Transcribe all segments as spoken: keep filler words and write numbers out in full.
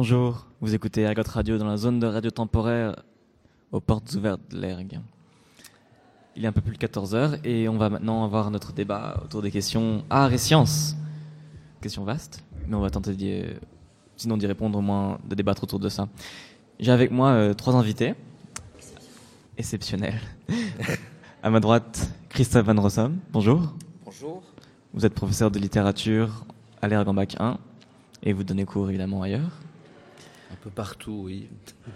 Bonjour, vous écoutez Ergot Radio dans la zone de radio temporaire aux portes ouvertes de l'Ergue. Il est un peu plus de quatorze heures et on va maintenant avoir notre débat autour des questions art et sciences. Question vaste, mais on va tenter d'y, sinon d'y répondre, au moins de débattre autour de ça. J'ai avec moi euh, trois invités exceptionnels. À ma droite, Christophe Van Rossum. Bonjour. Bonjour. Vous êtes professeur de littérature à l'Ergue en bac un et vous donnez cours évidemment ailleurs. Un peu partout, oui.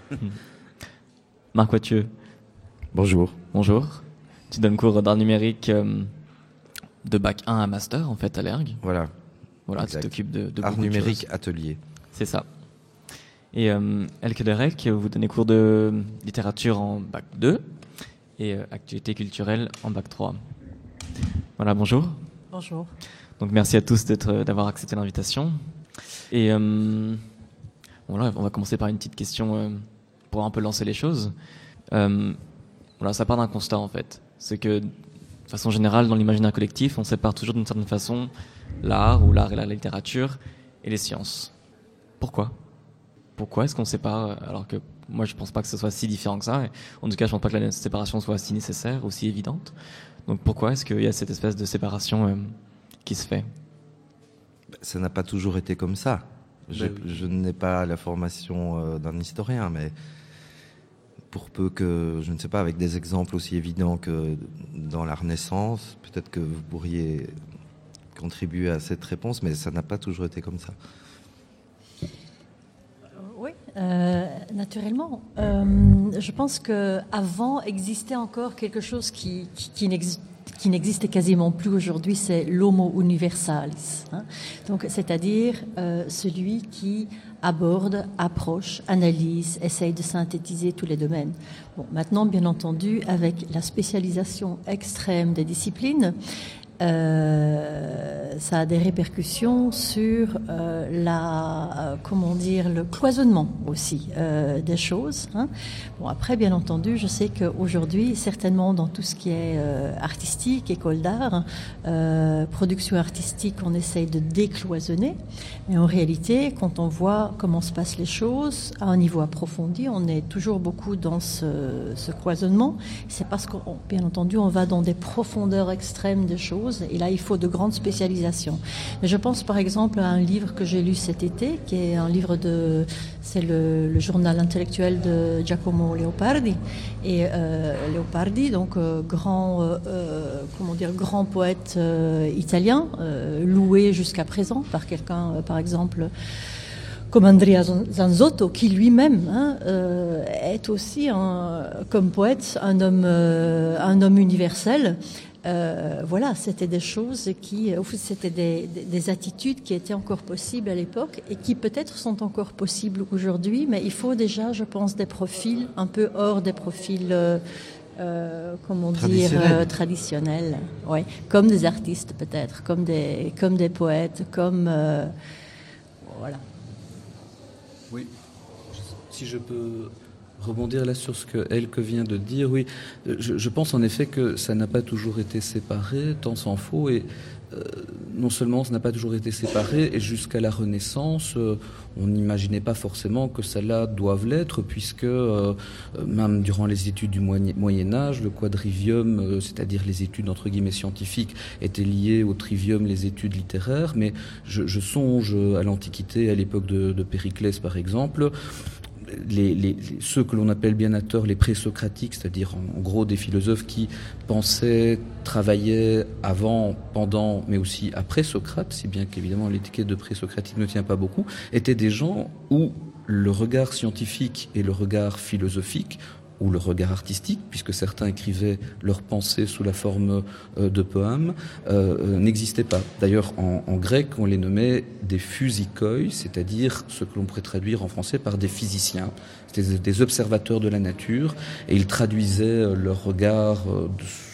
Marc Wathieu. Bonjour. Bonjour. Tu donnes cours d'art numérique euh, de bac un à master, en fait, à l'Ergue. Voilà. Voilà, Exact. tu t'occupes de, de Art beaucoup numérique de choses. atelier. C'est ça. Et euh, Elke Derek, vous donnez cours de littérature en bac deux et euh, activités culturelles en bac trois. Voilà, bonjour. Bonjour. Donc merci à tous d'être, d'avoir accepté l'invitation. Et euh, voilà, on va commencer par une petite question euh, pour un peu lancer les choses. Euh, voilà, ça part d'un constat en fait. C'est que de façon générale, dans l'imaginaire collectif, on sépare toujours d'une certaine façon l'art ou l'art et la littérature et les sciences. Pourquoi ? Pourquoi est-ce qu'on sépare alors que moi je pense pas que ce soit si différent que ça. Et en tout cas, je pense pas que la séparation soit si nécessaire ou si évidente. Donc pourquoi est-ce qu'il y a cette espèce de séparation euh, qui se fait ? Ça n'a pas toujours été comme ça. Je, Ben oui. je n'ai pas la formation euh, d'un historien, mais pour peu que, je ne sais pas, avec des exemples aussi évidents que dans la Renaissance, peut-être que vous pourriez contribuer à cette réponse, mais ça n'a pas toujours été comme ça. Oui, euh, naturellement. Euh, je pense qu'avant existait encore quelque chose qui, qui, qui n'existe qui n'existe quasiment plus aujourd'hui, c'est l'homo universalis. Hein. Donc, c'est-à-dire euh, celui qui aborde, approche, analyse, essaye de synthétiser tous les domaines. Bon, maintenant, bien entendu, avec la spécialisation extrême des disciplines, Euh, ça a des répercussions sur euh, la, euh, comment dire, le cloisonnement aussi euh, des choses. Hein. Bon, après, bien entendu, je sais qu'aujourd'hui, certainement dans tout ce qui est euh, artistique, école d'art, euh, production artistique, on essaye de décloisonner. Mais en réalité, quand on voit comment se passent les choses à un niveau approfondi, on est toujours beaucoup dans ce, ce cloisonnement. C'est parce que, bien entendu, on va dans des profondeurs extrêmes des choses. Et là, il faut de grandes spécialisations. Mais je pense, par exemple, à un livre que j'ai lu cet été, qui est un livre de... C'est le, le journal intellectuel de Giacomo Leopardi. Et euh, Leopardi, donc euh, grand, euh, comment dire, grand poète euh, italien, euh, loué jusqu'à présent par quelqu'un, euh, par exemple... comme Andrea Zanzotto, qui lui-même hein, euh, est aussi, un, comme poète, un homme, euh, un homme universel. Euh, voilà, c'était des choses qui, c'était des, des, des attitudes qui étaient encore possibles à l'époque et qui peut-être sont encore possibles aujourd'hui, mais il faut déjà, je pense, des profils un peu hors des profils, euh, euh, comment dire, euh, traditionnels, ouais, comme des artistes peut-être, comme des, comme des poètes, comme euh, voilà. Oui, si je peux rebondir là sur ce que Elke vient de dire, oui, je, je pense en effet que ça n'a pas toujours été séparé, tant s'en faut, et euh, non seulement ça n'a pas toujours été séparé, et jusqu'à la Renaissance, euh, on n'imaginait pas forcément que cela doive l'être, puisque euh, même durant les études du Moyen-Âge, le quadrivium, euh, c'est-à-dire les études entre guillemets scientifiques, étaient liées au trivium, les études littéraires, mais je, je songe à l'Antiquité, à l'époque de, de Périclès par exemple. Les, les, ceux que l'on appelle bien à tort les présocratiques, c'est-à-dire en, en gros des philosophes qui pensaient, travaillaient avant, pendant, mais aussi après Socrate, si bien qu'évidemment l'étiquette de présocratique ne tient pas beaucoup, étaient des gens où le regard scientifique et le regard philosophique, ou le regard artistique, puisque certains écrivaient leurs pensées sous la forme euh, de poèmes, euh, n'existait pas. D'ailleurs, en, en grec, on les nommait des physikoi, c'est-à-dire ce que l'on pourrait traduire en français par des physiciens. C'était des observateurs de la nature, et ils traduisaient leur regard euh,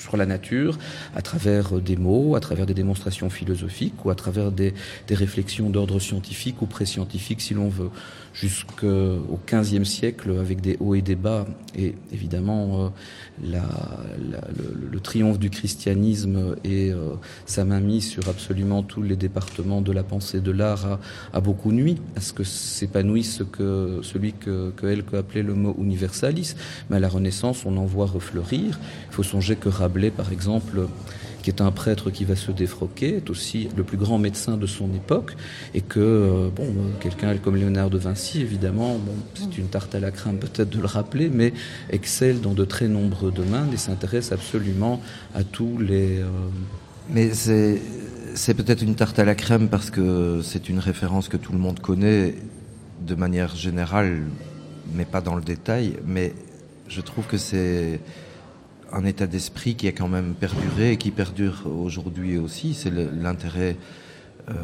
sur la nature, à travers des mots, à travers des démonstrations philosophiques ou à travers des, des réflexions d'ordre scientifique ou pré-scientifique si l'on veut. Jusqu'au quinzième siècle, avec des hauts et des bas, et évidemment euh, la, la, le, le triomphe du christianisme et euh, sa mainmise sur absolument tous les départements de la pensée de l'art a, a beaucoup nui à ce que s'épanouisse ce que, celui que, que Elke appelait le mot universalis. Mais à la Renaissance, on en voit refleurir. Il faut songer que Rabelais, par exemple, qui est un prêtre qui va se défroquer, est aussi le plus grand médecin de son époque, et que euh, bon, quelqu'un comme Léonard de Vinci, évidemment, bon, c'est une tarte à la crème peut-être de le rappeler, mais excelle dans de très nombreux domaines et s'intéresse absolument à tous les... Euh... Mais c'est, c'est peut-être une tarte à la crème parce que c'est une référence que tout le monde connaît de manière générale, mais pas dans le détail, mais je trouve que c'est un état d'esprit qui a quand même perduré et qui perdure aujourd'hui aussi. C'est le, l'intérêt euh,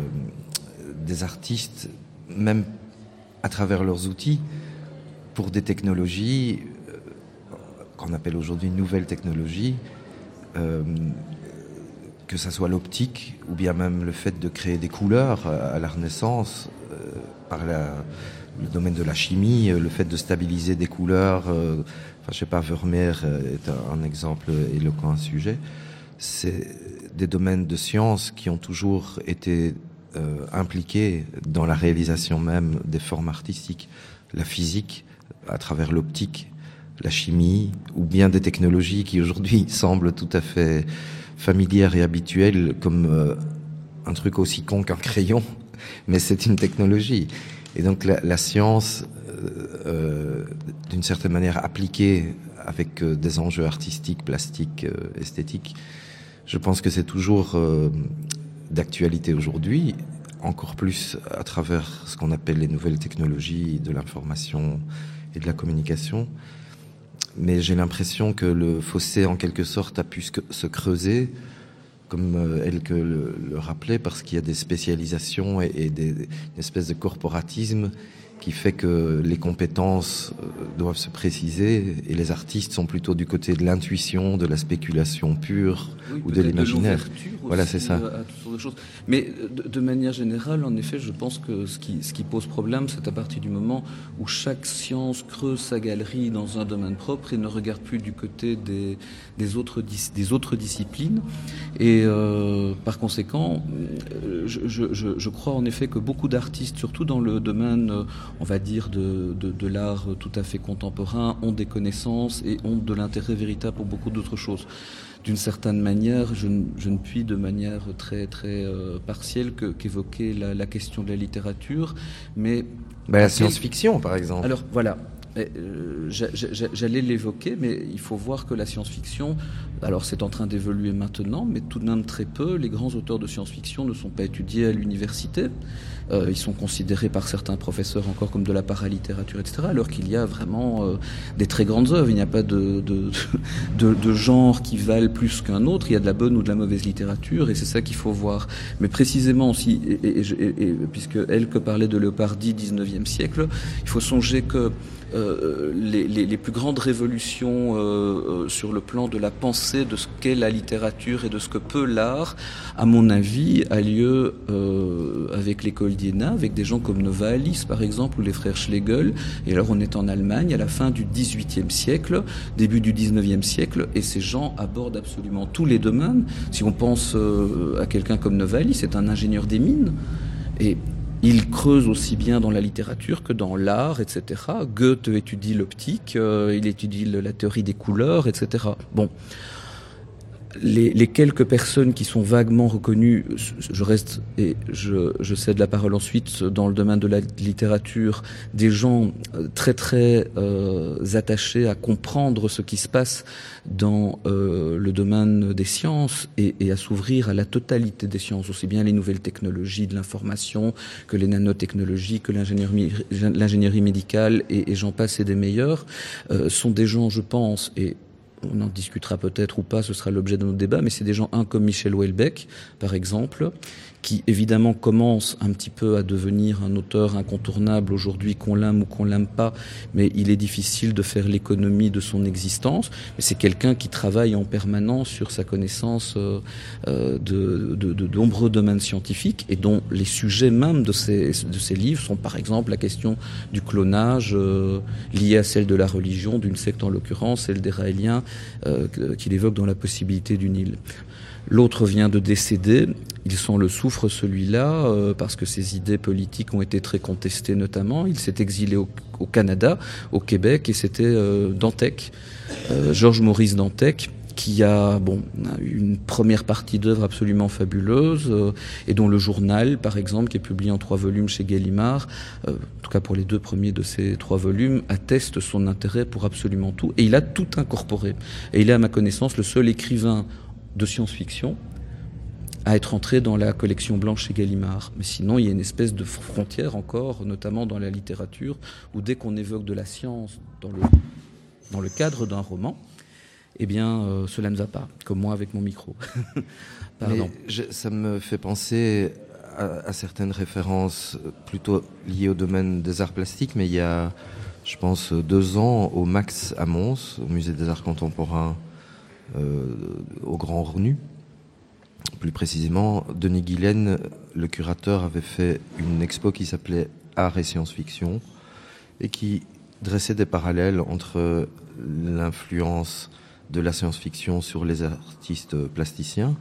des artistes, même à travers leurs outils, pour des technologies euh, qu'on appelle aujourd'hui nouvelles technologies, euh, que ça soit l'optique ou bien même le fait de créer des couleurs à la Renaissance, euh, par la, le domaine de la chimie, le fait de stabiliser des couleurs... Euh, Enfin, je sais pas, Vermeer est un exemple éloquent à ce sujet. C'est des domaines de science qui ont toujours été euh, impliqués dans la réalisation même des formes artistiques. La physique, à travers l'optique, la chimie, ou bien des technologies qui aujourd'hui semblent tout à fait familières et habituelles, comme euh, un truc aussi con qu'un crayon, mais c'est une technologie. Et donc la, la science... Euh, d'une certaine manière appliquée avec euh, des enjeux artistiques, plastiques, euh, esthétiques. Je pense que c'est toujours euh, d'actualité aujourd'hui, encore plus à travers ce qu'on appelle les nouvelles technologies de l'information et de la communication. Mais j'ai l'impression que le fossé, en quelque sorte, a pu se creuser, comme euh, Elke le, le rappelait, parce qu'il y a des spécialisations et, et des, une espèce de corporatisme qui fait que les compétences doivent se préciser et les artistes sont plutôt du côté de l'intuition, de la spéculation pure, oui, ou de l'imaginaire. De voilà, c'est ça. À toutes sortes de choses. Mais de, de manière générale, en effet, je pense que ce qui, ce qui pose problème, c'est à partir du moment où chaque science creuse sa galerie dans un domaine propre et ne regarde plus du côté des, des, autres, des autres disciplines. Et euh, par conséquent, je, je, je, je crois en effet que beaucoup d'artistes, surtout dans le domaine... on va dire, de, de, de l'art tout à fait contemporain, ont des connaissances et ont de l'intérêt véritable pour beaucoup d'autres choses. D'une certaine manière, je, je ne puis de manière très, très euh, partielle que, qu'évoquer la, la question de la littérature, mais... Ben, la science-fiction, par exemple. Alors, voilà. Euh, j'allais l'évoquer, mais il faut voir que la science-fiction, alors c'est en train d'évoluer maintenant, mais tout de même très peu. Les grands auteurs de science-fiction ne sont pas étudiés à l'université. Euh, ils sont considérés par certains professeurs encore comme de la paralittérature, et cetera. Alors qu'il y a vraiment euh, des très grandes œuvres. Il n'y a pas de, de, de, de genre qui valent plus qu'un autre. Il y a de la bonne ou de la mauvaise littérature, et c'est ça qu'il faut voir. Mais précisément, si, et, et, et, et, puisque Elke parlait de Leopardi, dix-neuvième siècle, il faut songer que Euh, les, les, les plus grandes révolutions euh, sur le plan de la pensée, de ce qu'est la littérature et de ce que peut l'art, à mon avis, a lieu euh, avec l'école d'Iéna, avec des gens comme Novalis, par exemple, ou les frères Schlegel. Et alors on est en Allemagne à la fin du dix-huitième siècle, début du dix-neuvième siècle, et ces gens abordent absolument tous les domaines. Si on pense euh, à quelqu'un comme Novalis, c'est un ingénieur des mines. Et il creuse aussi bien dans la littérature que dans l'art, et cetera. Goethe étudie l'optique, euh, il étudie la théorie des couleurs, et cetera. Bon, les, les quelques personnes qui sont vaguement reconnues, je reste et je, je cède la parole ensuite dans le domaine de la littérature, des gens très très euh, attachés à comprendre ce qui se passe dans euh, le domaine des sciences et, et à s'ouvrir à la totalité des sciences, aussi bien les nouvelles technologies de l'information que les nanotechnologies, que l'ingénierie, l'ingénierie médicale et, et j'en passe et des meilleurs, euh, sont des gens, je pense, et on en discutera peut-être ou pas, ce sera l'objet de notre débat, mais c'est des gens, un comme Michel Houellebecq, par exemple, qui évidemment commence un petit peu à devenir un auteur incontournable aujourd'hui, qu'on l'aime ou qu'on l'aime pas, mais il est difficile de faire l'économie de son existence. Mais c'est quelqu'un qui travaille en permanence sur sa connaissance euh, de, de, de, de nombreux domaines scientifiques et dont les sujets même de ses, de ses livres sont par exemple la question du clonage euh, liée à celle de la religion, d'une secte en l'occurrence, celle des Raéliens, euh, qu'il évoque dans La possibilité d'une île. L'autre vient de décéder. Il s'en le souffre, celui-là, euh, parce que ses idées politiques ont été très contestées notamment. Il s'est exilé au, au Canada, au Québec, et c'était euh, Dantec, euh, Georges Maurice Dantec, qui a bon une première partie d'œuvre absolument fabuleuse, euh, et dont le journal, par exemple, qui est publié en trois volumes chez Gallimard, euh, en tout cas pour les deux premiers de ces trois volumes, atteste son intérêt pour absolument tout. Et il a tout incorporé. Et il est, à ma connaissance, le seul écrivain de science-fiction à être entré dans la collection blanche chez Gallimard. Mais sinon, il y a une espèce de frontière encore, notamment dans la littérature, où dès qu'on évoque de la science dans le, dans le cadre d'un roman, eh bien, euh, cela ne va pas, comme moi avec mon micro. Pardon. Mais je, ça me fait penser à, à certaines références plutôt liées au domaine des arts plastiques, mais il y a, je pense, deux ans, au Max à Mons, au Musée des Arts Contemporains, Euh, au Grand Renu. Plus précisément, Denis Guilaine, le curateur, avait fait une expo qui s'appelait Art et science-fiction et qui dressait des parallèles entre l'influence de la science-fiction sur les artistes plasticiens.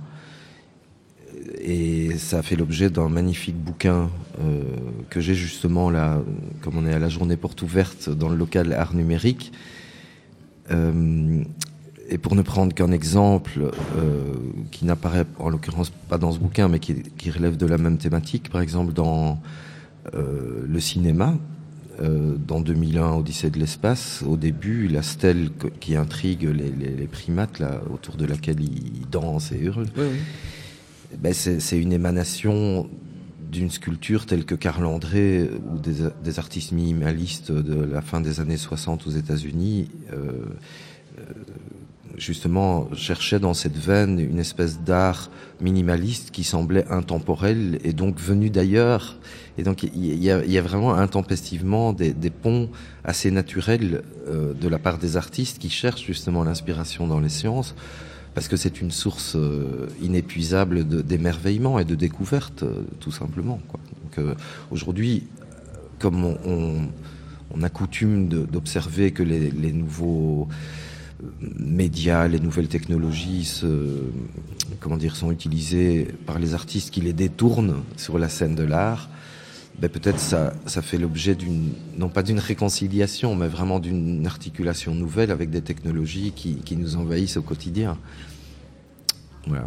Et ça a fait l'objet d'un magnifique bouquin euh, que j'ai justement là, comme on est à la journée porte ouverte dans le local Art Numérique. Euh, Et pour ne prendre qu'un exemple euh, qui n'apparaît en l'occurrence pas dans ce bouquin, mais qui, qui relève de la même thématique, par exemple dans euh, le cinéma, euh, dans deux mille un, Odyssée de l'espace, au début, la stèle qui intrigue les, les, les primates, là, autour de laquelle ils dansent et hurlent, oui, oui. Ben c'est, c'est une émanation d'une sculpture telle que Karl André ou des, des artistes minimalistes de la fin des années soixante aux États-Unis euh, euh, justement cherchait dans cette veine une espèce d'art minimaliste qui semblait intemporel et donc venu d'ailleurs. Et donc il y a, il y a vraiment intempestivement des, des ponts assez naturels euh, de la part des artistes qui cherchent justement l'inspiration dans les sciences, parce que c'est une source euh, inépuisable de, d'émerveillement et de découverte, euh, tout simplement, quoi. Donc euh, aujourd'hui, comme on, on, on a coutume de, d'observer que les, les nouveaux médias, les nouvelles technologies se, comment dire, sont utilisées par les artistes qui les détournent sur la scène de l'art, ben peut-être ça, ça fait l'objet d'une, non pas d'une réconciliation, mais vraiment d'une articulation nouvelle avec des technologies qui, qui nous envahissent au quotidien. Voilà.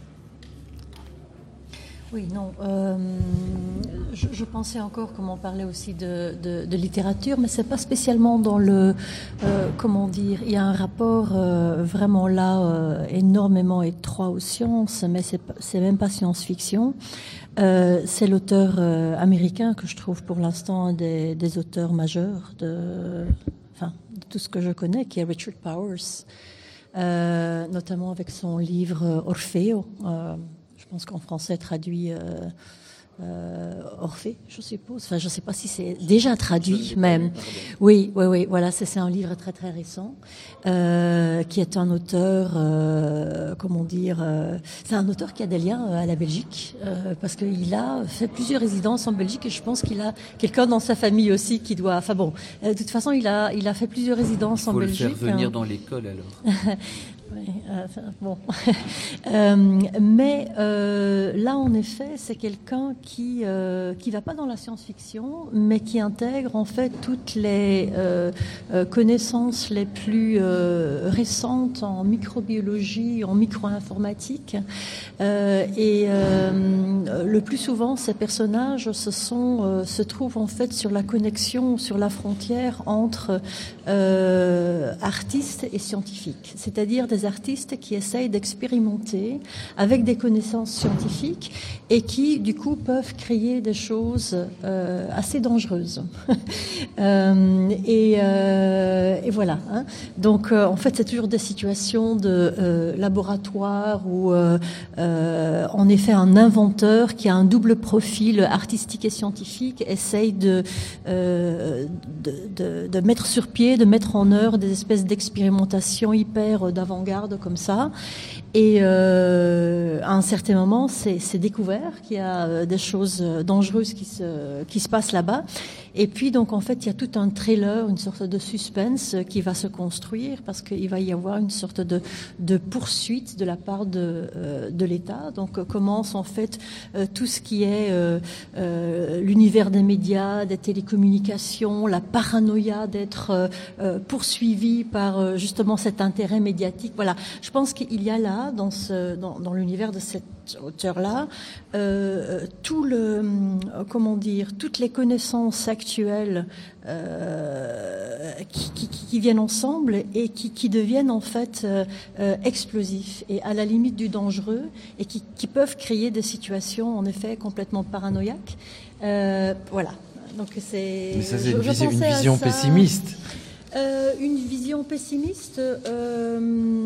Oui, non. Euh, je, je pensais encore, comme on parlait aussi de, de, de littérature, mais c'est pas spécialement dans le, euh, comment dire, il y a un rapport euh, vraiment là euh, énormément étroit aux sciences, mais c'est, c'est même pas science-fiction. Euh, c'est l'auteur euh, américain que je trouve pour l'instant un des, des auteurs majeurs de, enfin, de tout ce que je connais, qui est Richard Powers, euh, notamment avec son livre Orfeo. Euh, Je pense qu'en français traduit euh, euh, Orphée, je suppose. Enfin, je ne sais pas si c'est déjà traduit même. Oui, oui, oui. Voilà, c'est, c'est un livre très très récent euh, qui est un auteur, euh, comment dire, euh, c'est un auteur qui a des liens à la Belgique euh, parce qu'il a fait plusieurs résidences en Belgique et je pense qu'il a quelqu'un dans sa famille aussi qui doit. Enfin bon, euh, de toute façon, il a il a fait plusieurs résidences en Belgique. Il faut le faire venir hein. dans l'école alors. Oui, euh, bon. euh, mais euh, là, en effet, c'est quelqu'un qui euh, qui va pas dans la science-fiction, mais qui intègre en fait toutes les euh, euh, connaissances les plus euh, récentes en microbiologie, en micro-informatique. Euh, et euh, le plus souvent, ces personnages se, sont, euh, se trouvent en fait sur la connexion, sur la frontière entre euh, artistes et scientifiques. C'est-à-dire des artistes qui essayent d'expérimenter avec des connaissances scientifiques et qui, du coup, peuvent créer des choses euh, assez dangereuses. euh, et, euh, et voilà. Hein. Donc, euh, en fait, c'est toujours des situations de euh, laboratoire où, euh, euh, en effet, un inventeur qui a un double profil artistique et scientifique essaye de, euh, de, de, de mettre sur pied, de mettre en œuvre des espèces d'expérimentations hyper d'avant-garde comme ça. Et euh, à un certain moment, c'est, c'est découvert qu'il y a des choses dangereuses qui se, qui se passent là-bas. Et puis, donc, en fait, il y a tout un trailer, une sorte de suspense qui va se construire parce qu'il va y avoir une sorte de, de poursuite de la part de, euh, de l'État. Donc, euh, commence, en fait, euh, tout ce qui est euh, euh, l'univers des médias, des télécommunications, la paranoïa d'être euh, euh, poursuivi par, euh, justement, cet intérêt médiatique. Voilà. Je pense qu'il y a là, dans, ce, dans, dans l'univers de cet auteur-là, euh, tout le, euh, comment dire, toutes les connaissances actuelles euh, qui, qui, qui viennent ensemble et qui, qui deviennent en fait euh, euh, explosifs et à la limite du dangereux et qui, qui peuvent créer des situations en effet complètement paranoïaques. Euh, voilà. Donc c'est. Mais ça c'est je, une, je vision, une vision ça, pessimiste. Euh, une vision pessimiste. Euh,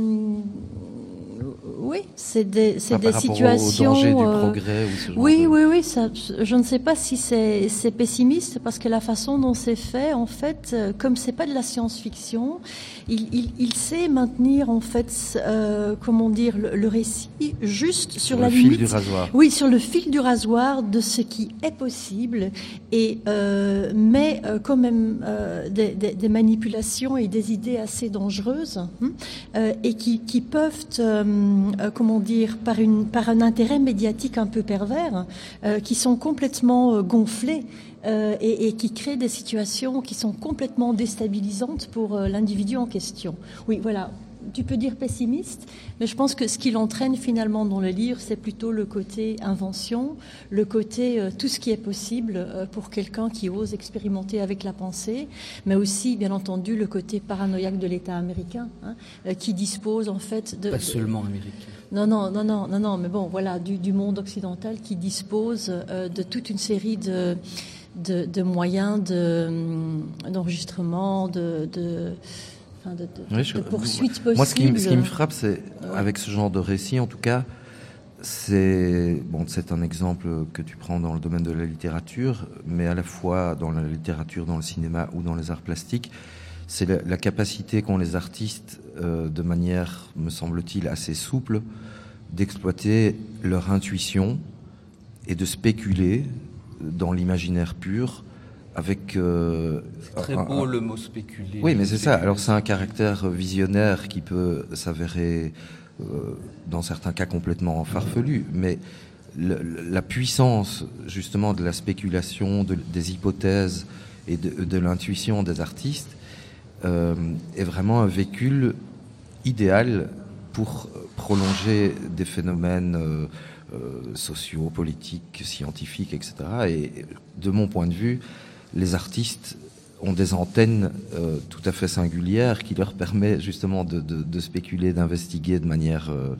Oui, c'est des, c'est enfin, des situations. Au danger du euh, progrès ou ce genre oui, de... oui, oui. Ça, je ne sais pas si c'est, c'est pessimiste parce que la façon dont c'est fait, en fait, euh, comme c'est pas de la science-fiction, il, il, il sait maintenir en fait, euh, comment dire, le, le récit juste sur, sur la le limite. fil du rasoir. Oui, sur le fil du rasoir de ce qui est possible, et euh, mais euh, quand même euh, des, des, des manipulations et des idées assez dangereuses hein, euh, et qui, qui peuvent euh, Euh, comment dire, par, une, par un intérêt médiatique un peu pervers, euh, qui sont complètement euh, gonflés euh, et, et qui créent des situations qui sont complètement déstabilisantes pour euh, l'individu en question. Oui, voilà. Tu peux dire pessimiste, mais je pense que ce qui l'entraîne finalement dans le livre, c'est plutôt le côté invention, le côté euh, tout ce qui est possible euh, pour quelqu'un qui ose expérimenter avec la pensée, mais aussi, bien entendu, le côté paranoïaque de l'État américain, hein, euh, qui dispose en fait de... Pas seulement américain. Non, non, non, non, non, non, mais bon, voilà, du, du monde occidental qui dispose euh, de toute une série de, de, de moyens de, d'enregistrement, de... de De, de, oui, je, de poursuites possibles. Moi, ce qui, ce qui me frappe, c'est, ouais. avec ce genre de récit, en tout cas, c'est, bon, c'est un exemple que tu prends dans le domaine de la littérature, mais à la fois dans la littérature, dans le cinéma ou dans les arts plastiques, c'est la, la capacité qu'ont les artistes, euh, de manière, me semble-t-il, assez souple, d'exploiter leur intuition et de spéculer dans l'imaginaire pur, avec euh, c'est très un, beau un, le mot spéculer. Oui, mais c'est ça. Alors c'est un caractère visionnaire qui peut s'avérer euh, dans certains cas complètement farfelu, mais le, la puissance justement de la spéculation, de, des hypothèses et de, de l'intuition des artistes euh, est vraiment un véhicule idéal pour prolonger des phénomènes euh, euh, sociaux, politiques, scientifiques, et cetera. Et de mon point de vue, les artistes ont des antennes euh, tout à fait singulières qui leur permettent justement de, de, de spéculer, d'investiguer de manière euh,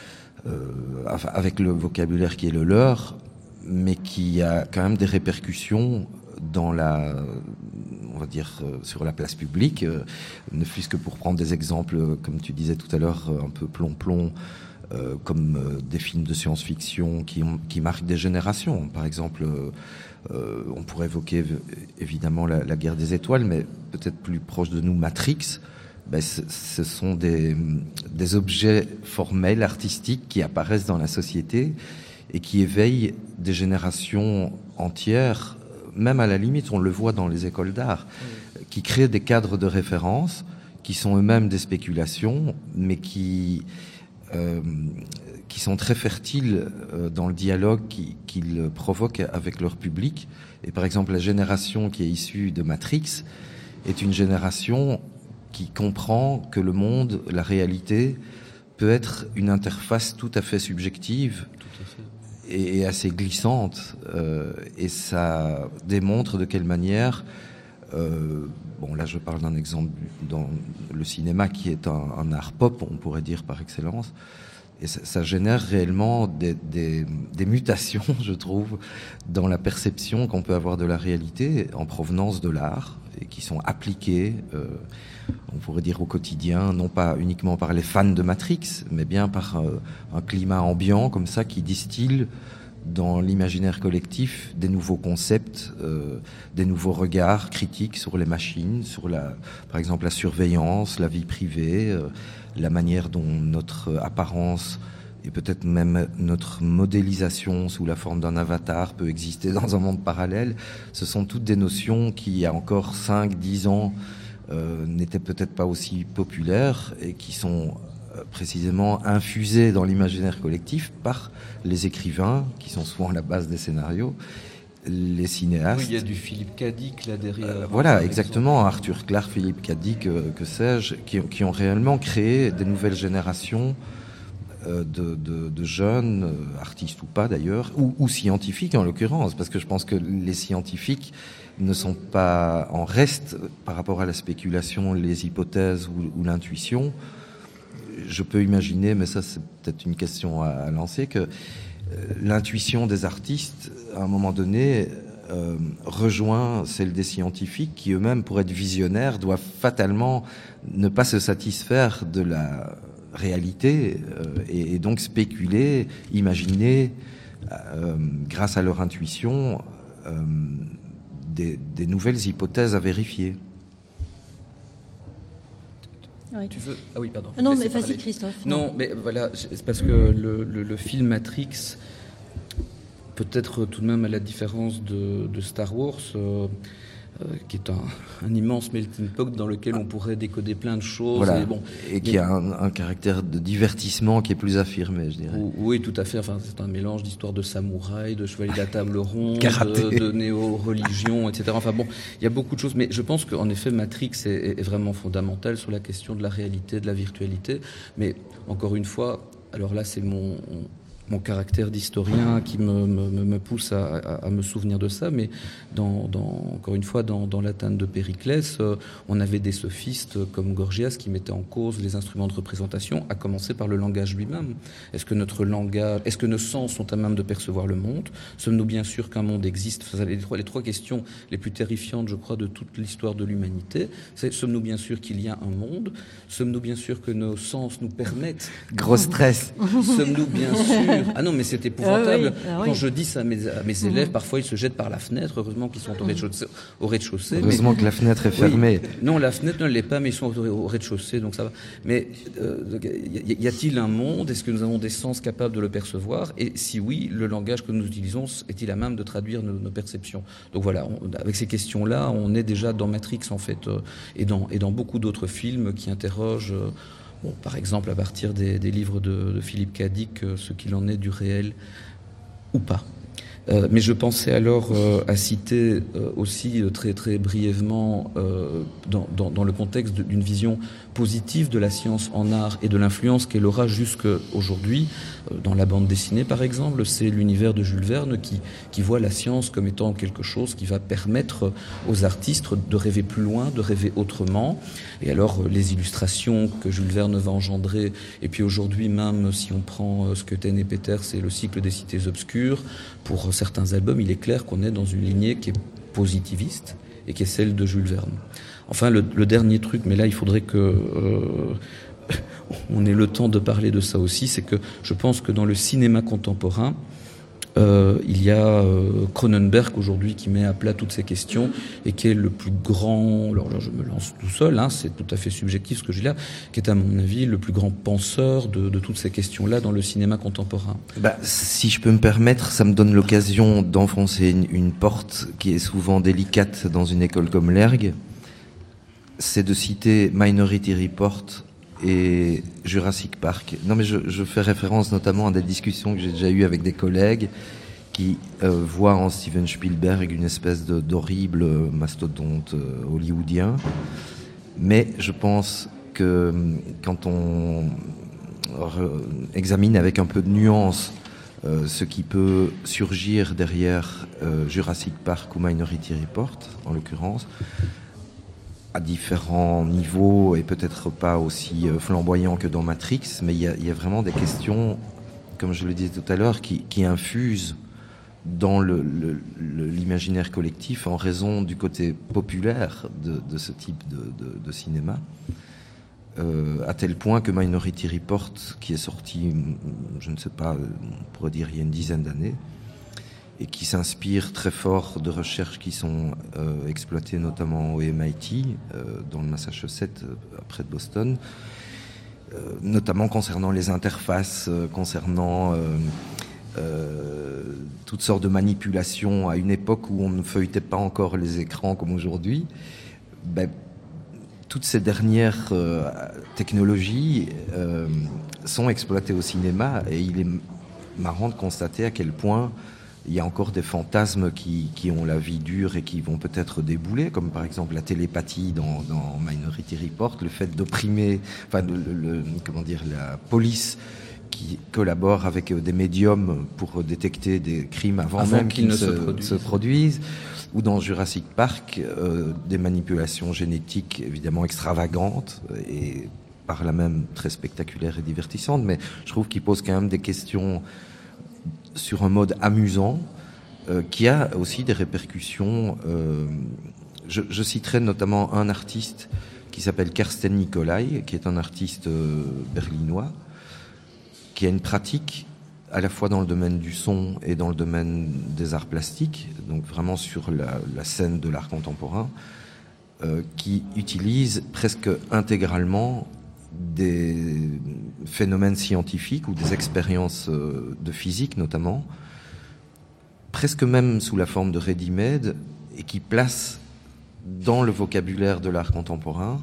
euh, avec le vocabulaire qui est le leur, mais qui a quand même des répercussions dans la, on va dire, euh, sur la place publique, euh, ne fût-ce que pour prendre des exemples, comme tu disais tout à l'heure, un peu plomb-plomb, euh, comme euh, des films de science-fiction qui, ont, qui marquent des générations. Par exemple, euh, Euh, on pourrait évoquer évidemment la, la guerre des étoiles, mais peut-être plus proche de nous, Matrix. Ben, ce, ce sont des, des objets formels, artistiques, qui apparaissent dans la société et qui éveillent des générations entières, même à la limite, on le voit dans les écoles d'art, oui. qui créent des cadres de référence, qui sont eux-mêmes des spéculations, mais qui... Euh, qui sont très fertiles euh, dans le dialogue qu'ils qui provoquent avec leur public. Et par exemple, la génération qui est issue de Matrix est une génération qui comprend que le monde, la réalité, peut être une interface tout à fait subjective. Tout à fait. est assez glissante, euh, et ça démontre de quelle manière, euh, bon là je parle d'un exemple dans le cinéma qui est un, un art pop, on pourrait dire par excellence, et ça, ça génère réellement des, des, des mutations, je trouve, dans la perception qu'on peut avoir de la réalité en provenance de l'art, et qui sont appliquées, euh, on pourrait dire au quotidien, non pas uniquement par les fans de Matrix, mais bien par euh, un climat ambiant comme ça qui distille dans l'imaginaire collectif des nouveaux concepts, euh, des nouveaux regards critiques sur les machines, sur la, par exemple la surveillance, la vie privée, euh, la manière dont notre apparence et peut-être même notre modélisation sous la forme d'un avatar peut exister dans un monde parallèle. Ce sont toutes des notions qui, il y a encore cinq dix ans, euh, n'étaient peut-être pas aussi populaires et qui sont euh, précisément infusées dans l'imaginaire collectif par les écrivains, qui sont souvent la base des scénarios, les cinéastes. Oui, il y a du Philippe Cadic là derrière. Euh, voilà, exactement, Arthur Clarke, Philippe Cadic, euh, que sais-je, qui, qui ont réellement créé des nouvelles générations De, de, de jeunes, euh, artistes ou pas d'ailleurs, ou, ou scientifiques en l'occurrence, parce que je pense que les scientifiques ne sont pas en reste par rapport à la spéculation, les hypothèses ou, ou l'intuition. Je peux imaginer, mais ça c'est peut-être une question à, à lancer, que euh, l'intuition des artistes, à un moment donné, euh, rejoint celle des scientifiques qui eux-mêmes, pour être visionnaires, doivent fatalement ne pas se satisfaire de la réalité euh, et, et donc spéculer, imaginer, euh, grâce à leur intuition, euh, des, des nouvelles hypothèses à vérifier. Oui. Tu veux Ah oui, pardon. Non, Laissez mais vas-y, parler. Christophe. Non, non, mais voilà, c'est parce que le, le, le film Matrix, peut-être tout de même à la différence de, de Star Wars, euh, euh, qui est un, un immense melting pot dans lequel on pourrait décoder plein de choses. Voilà, et, bon, et qui mais, a un, un caractère de divertissement qui est plus affirmé, je dirais. Oui, tout à fait. Enfin, c'est un mélange d'histoires de samouraï, de chevalier de la table ronde, Karaté. de, de néo-religion, et cetera. Enfin bon, il y a beaucoup de choses. Mais je pense qu'en effet, Matrix est, est vraiment fondamental sur la question de la réalité, de la virtualité. Mais encore une fois, alors là, c'est mon... mon caractère d'historien qui me, me, me pousse à, à, à me souvenir de ça, mais dans, dans, encore une fois, dans, dans l'Athènes de Périclès, euh, on avait des sophistes comme Gorgias qui mettaient en cause les instruments de représentation, à commencer par le langage lui-même. Est-ce que notre langage, est-ce que nos sens sont à même de percevoir le monde? Sommes-nous bien sûrs qu'un monde existe? Enfin, les, trois, les trois questions les plus terrifiantes, je crois, de toute l'histoire de l'humanité, c'est sommes-nous bien sûrs qu'il y a un monde? Sommes-nous bien sûrs que nos sens nous permettent? Gros stress. Sommes-nous bien sûrs? Ah non, mais c'est épouvantable. Ah oui, ah oui. Quand je dis ça à mes, à mes élèves, parfois ils se jettent par la fenêtre. Heureusement qu'ils sont au rez-de-chaussée. Au rez-de-chaussée Heureusement mais... que la fenêtre est fermée. Oui. Non, la fenêtre ne l'est pas, mais ils sont au rez-de-chaussée, donc ça va. Mais euh, y a-t-il un monde? Est-ce que nous avons des sens capables de le percevoir? Et si oui, le langage que nous utilisons est-il à même de traduire nos, nos perceptions? Donc voilà, on, avec ces questions-là, on est déjà dans Matrix en fait, euh, et, dans, et dans beaucoup d'autres films qui interrogent... Euh, Bon, par exemple, à partir des, des livres de, de Philippe Cadic, euh, ce qu'il en est du réel ou pas. Euh, mais je pensais alors euh, à citer euh, aussi euh, très très brièvement euh, dans, dans, dans le contexte d'une vision positive de la science en art et de l'influence qu'elle aura jusqu'à aujourd'hui euh, dans la bande dessinée par exemple, c'est l'univers de Jules Verne qui, qui voit la science comme étant quelque chose qui va permettre aux artistes de rêver plus loin, de rêver autrement. Et alors euh, les illustrations que Jules Verne va engendrer, et puis aujourd'hui même si on prend euh, Schouten et Peters, c'est le cycle des cités obscures, pour certains albums, il est clair qu'on est dans une lignée qui est positiviste et qui est celle de Jules Verne. Enfin, le, le dernier truc, mais là, il faudrait que euh, on ait le temps de parler de ça aussi, c'est que je pense que dans le cinéma contemporain, euh, il y a euh, Cronenberg aujourd'hui qui met à plat toutes ces questions et qui est le plus grand, alors là je me lance tout seul, hein, c'est tout à fait subjectif ce que je dis là, qui est à mon avis le plus grand penseur de, de toutes ces questions-là dans le cinéma contemporain. Bah, si je peux me permettre, ça me donne l'occasion d'enfoncer une, une porte qui est souvent délicate dans une école comme l'Ergue, c'est de citer Minority Report et Jurassic Park. Non, mais je, je fais référence notamment à des discussions que j'ai déjà eues avec des collègues qui euh, voient en Steven Spielberg une espèce de, d'horrible mastodonte euh, hollywoodien. Mais je pense que quand on re- examine avec un peu de nuance euh, ce qui peut surgir derrière euh, Jurassic Park ou Minority Report, en l'occurrence, à différents niveaux et peut-être pas aussi euh, flamboyants que dans Matrix, mais il y a, il y a vraiment des questions, comme je le disais tout à l'heure, qui, qui infusent dans le, le, le, l'imaginaire collectif en raison du côté populaire de, de ce type de, de, de cinéma, euh, à tel point que Minority Report, qui est sorti, je ne sais pas, on pourrait dire il y a une dizaine d'années, et qui s'inspire très fort de recherches qui sont euh, exploitées notamment au M I T, euh, dans le Massachusetts, euh, près de Boston, euh, notamment concernant les interfaces, euh, concernant euh, euh, toutes sortes de manipulations à une époque où on ne feuilletait pas encore les écrans comme aujourd'hui. Ben, toutes ces dernières euh, technologies euh, sont exploitées au cinéma, et il est marrant de constater à quel point il y a encore des fantasmes qui, qui ont la vie dure et qui vont peut-être débouler, comme par exemple la télépathie dans, dans Minority Report, le fait d'opprimer, enfin, le, le, comment dire, la police qui collabore avec des médiums pour détecter des crimes avant, avant même qu'ils, qu'ils ne se, se, produisent. se produisent, ou dans Jurassic Park, euh, des manipulations génétiques évidemment extravagantes et par là même très spectaculaires et divertissantes, mais je trouve qu'ils posent quand même des questions sur un mode amusant, euh, qui a aussi des répercussions. Euh, je, je citerai notamment un artiste qui s'appelle Karsten Nicolai, qui est un artiste euh, berlinois, qui a une pratique à la fois dans le domaine du son et dans le domaine des arts plastiques, donc vraiment sur la, la scène de l'art contemporain, euh, qui utilise presque intégralement des phénomènes scientifiques ou des expériences de physique notamment, presque même sous la forme de ready-made, et qui place dans le vocabulaire de l'art contemporain,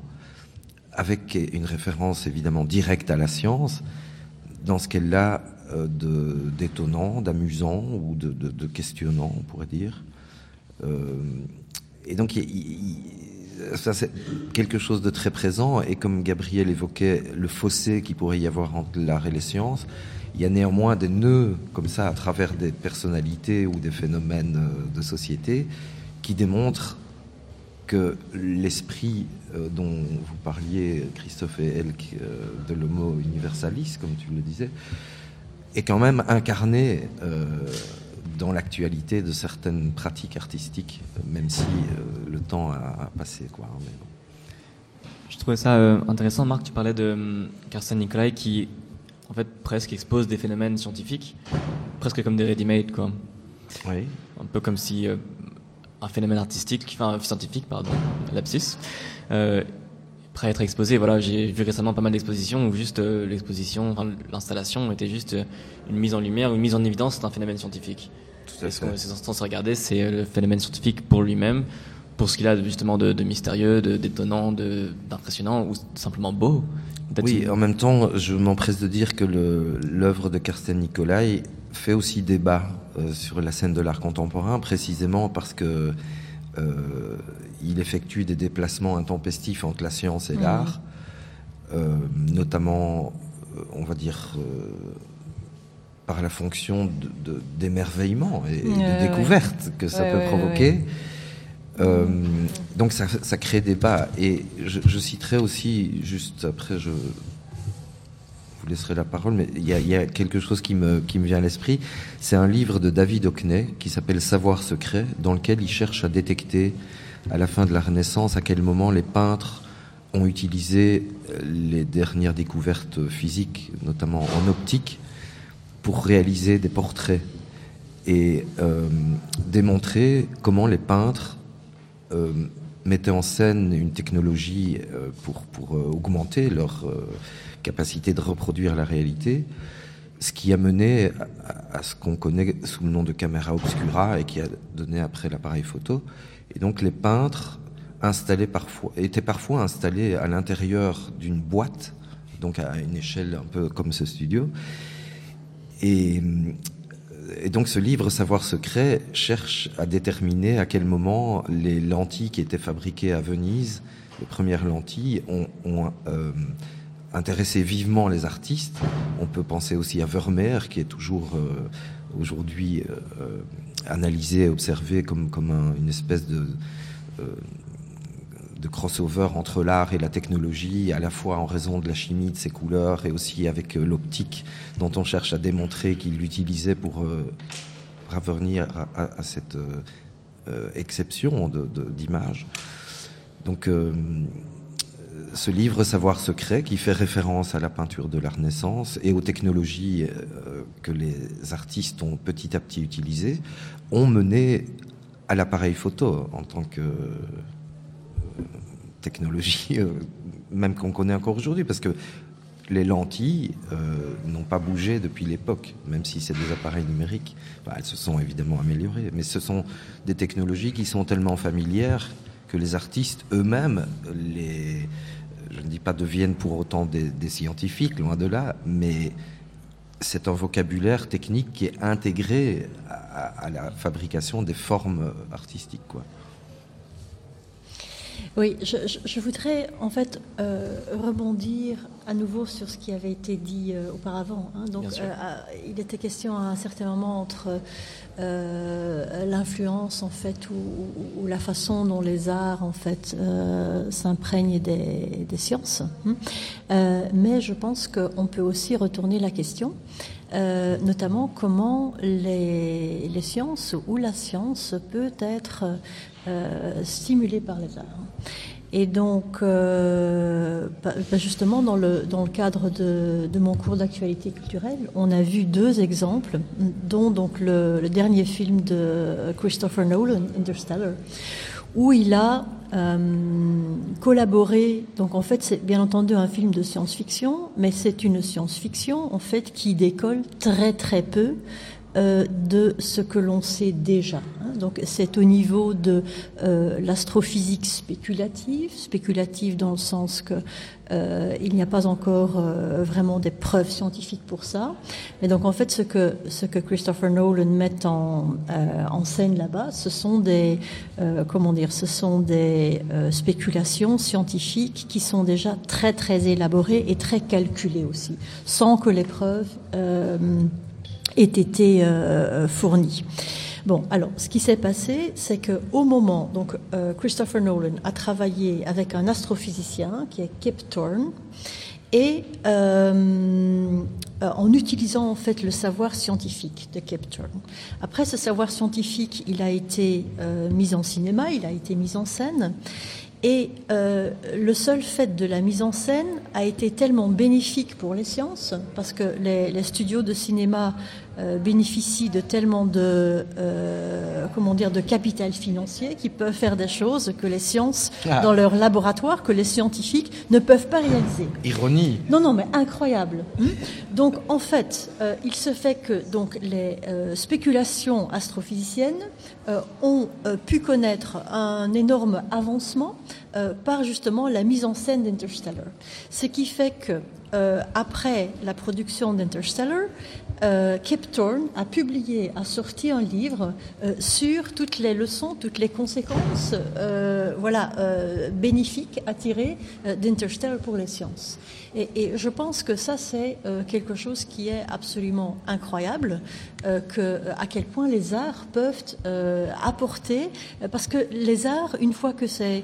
avec une référence évidemment directe à la science, dans ce qu'elle a de, d'étonnant, d'amusant ou de, de, de questionnant, on pourrait dire. Euh, et donc il, il, ça, c'est quelque chose de très présent, et comme Gabriel évoquait le fossé qu'il pourrait y avoir entre l'art et les sciences, il y a néanmoins des nœuds comme ça à travers des personnalités ou des phénomènes de société qui démontrent que l'esprit euh, dont vous parliez, Christophe et Elk, euh, de l'homo universalis, comme tu le disais, est quand même incarné euh, dans l'actualité de certaines pratiques artistiques, même si euh, le temps a, a passé, quoi. Mais bon. Je trouvais ça euh, intéressant, Marc, tu parlais de euh, Karsten Nicolai qui, en fait, presque expose des phénomènes scientifiques, presque comme des ready-made, quoi. Oui. Un peu comme si euh, un phénomène artistique, enfin scientifique, pardon, lapsus, euh, prêt à être exposé. Voilà, j'ai vu récemment pas mal d'expositions où juste euh, l'exposition, enfin, l'installation était juste euh, une mise en lumière, une mise en évidence d'un phénomène scientifique. Tout à fait. Ces instances à regarder, c'est euh, le phénomène scientifique pour lui-même, pour ce qu'il a justement de, de mystérieux, de, d'étonnant, de, d'impressionnant ou simplement beau. Oui, en même temps, je m'empresse de dire que le, l'œuvre de Karsten Nicolai fait aussi débat euh, sur la scène de l'art contemporain, précisément parce que euh, il effectue des déplacements intempestifs entre la science et mmh. l'art, euh, notamment, euh, on va dire, euh, par la fonction de, de, d'émerveillement et, et euh, de découverte ouais. que ça ouais, peut ouais, provoquer. Ouais. Euh, donc ça, ça crée débat. Et je, je citerai aussi, juste après, je vous laisserai la parole, mais il y a, il y a quelque chose qui me, qui me vient à l'esprit. C'est un livre de David Hockney qui s'appelle Savoir secret, dans lequel il cherche à détecter, à la fin de la Renaissance, à quel moment les peintres ont utilisé les dernières découvertes physiques, notamment en optique, pour réaliser des portraits et euh, démontrer comment les peintres euh, mettaient en scène une technologie euh, pour, pour euh, augmenter leur euh, capacité de reproduire la réalité, ce qui a mené à, à ce qu'on connaît sous le nom de caméra obscura et qui a donné après l'appareil photo. Et donc les peintres installés parfois, étaient parfois installés à l'intérieur d'une boîte, donc à une échelle un peu comme ce studio. Et, et donc ce livre Savoir secret cherche à déterminer à quel moment les lentilles qui étaient fabriquées à Venise, les premières lentilles, ont, ont euh, intéresser vivement les artistes. On peut penser aussi à Vermeer, qui est toujours euh, aujourd'hui euh, analysé, observé comme, comme un, une espèce de, euh, de crossover entre l'art et la technologie, à la fois en raison de la chimie de ses couleurs et aussi avec euh, l'optique dont on cherche à démontrer qu'il l'utilisait pour euh, revenir à, à, à cette euh, euh, exception de, de, d'image. Donc euh, ce livre Savoir secret, qui fait référence à la peinture de la Renaissance et aux technologies euh, que les artistes ont petit à petit utilisées, ont mené à l'appareil photo en tant que euh, technologie, euh, même qu'on connaît encore aujourd'hui, parce que les lentilles euh, n'ont pas bougé depuis l'époque, même si c'est des appareils numériques. Enfin, elles se sont évidemment améliorées, mais ce sont des technologies qui sont tellement familières que les artistes eux-mêmes les... je ne dis pas deviennent pour autant des, des scientifiques, loin de là, mais c'est un vocabulaire technique qui est intégré à, à la fabrication des formes artistiques, quoi. Oui, je, je, je voudrais en fait euh, rebondir à nouveau sur ce qui avait été dit euh, auparavant. Hein. Donc, euh, il était question à un certain moment entre euh, l'influence en fait ou, ou, ou la façon dont les arts en fait euh, s'imprègnent des, des sciences. Hein. Euh, mais je pense qu'on peut aussi retourner la question. Euh, notamment comment les, les sciences ou la science peut être euh, stimulée par les arts. Et donc, euh, justement, dans le, dans le cadre de, de mon cours d'actualité culturelle, on a vu deux exemples, dont donc le, le dernier film de Christopher Nolan, Interstellar, où il a euh, collaboré. Donc en fait, c'est bien entendu un film de science-fiction, mais c'est une science-fiction en fait qui décolle très très peu euh, de ce que l'on sait déjà. Hein. Donc c'est au niveau de euh, l'astrophysique spéculative, spéculative dans le sens que euh, il n'y a pas encore euh, vraiment des preuves scientifiques pour ça. Mais donc en fait, ce que ce que Christopher Nolan met en, euh, en scène là-bas, ce sont des euh, comment dire, ce sont des euh, spéculations scientifiques qui sont déjà très très élaborées et très calculées aussi, sans que les preuves euh, aient été euh, fournies. Bon, alors, ce qui s'est passé, c'est que au moment, donc euh, Christopher Nolan a travaillé avec un astrophysicien qui est Kip Thorne, et euh, en utilisant en fait le savoir scientifique de Kip Thorne. Après, ce savoir scientifique, il a été euh, mis en cinéma, il a été mis en scène. Et euh, le seul fait de la mise en scène a été tellement bénéfique pour les sciences, parce que les, les studios de cinéma euh, bénéficient de tellement de, euh, comment dire, de capital financier qui peuvent faire des choses que les sciences, ah. dans leur laboratoire, que les scientifiques ne peuvent pas réaliser. Ironie. Non, non, mais incroyable. Donc, en fait, euh, il se fait que donc les euh, spéculations astrophysiciennes euh, ont euh, pu connaître un énorme avancement euh, par justement la mise en scène d'Interstellar. Ce qui fait que euh, après la production d'Interstellar, euh, Kip Thorne a publié, a sorti un livre euh, sur toutes les leçons, toutes les conséquences, euh, voilà, euh, bénéfiques à tirer euh, d'Interstellar pour les sciences. Et, et je pense que ça, c'est euh, quelque chose qui est absolument incroyable, euh, que, à quel point les arts peuvent euh, apporter, parce que les arts, une fois que c'est,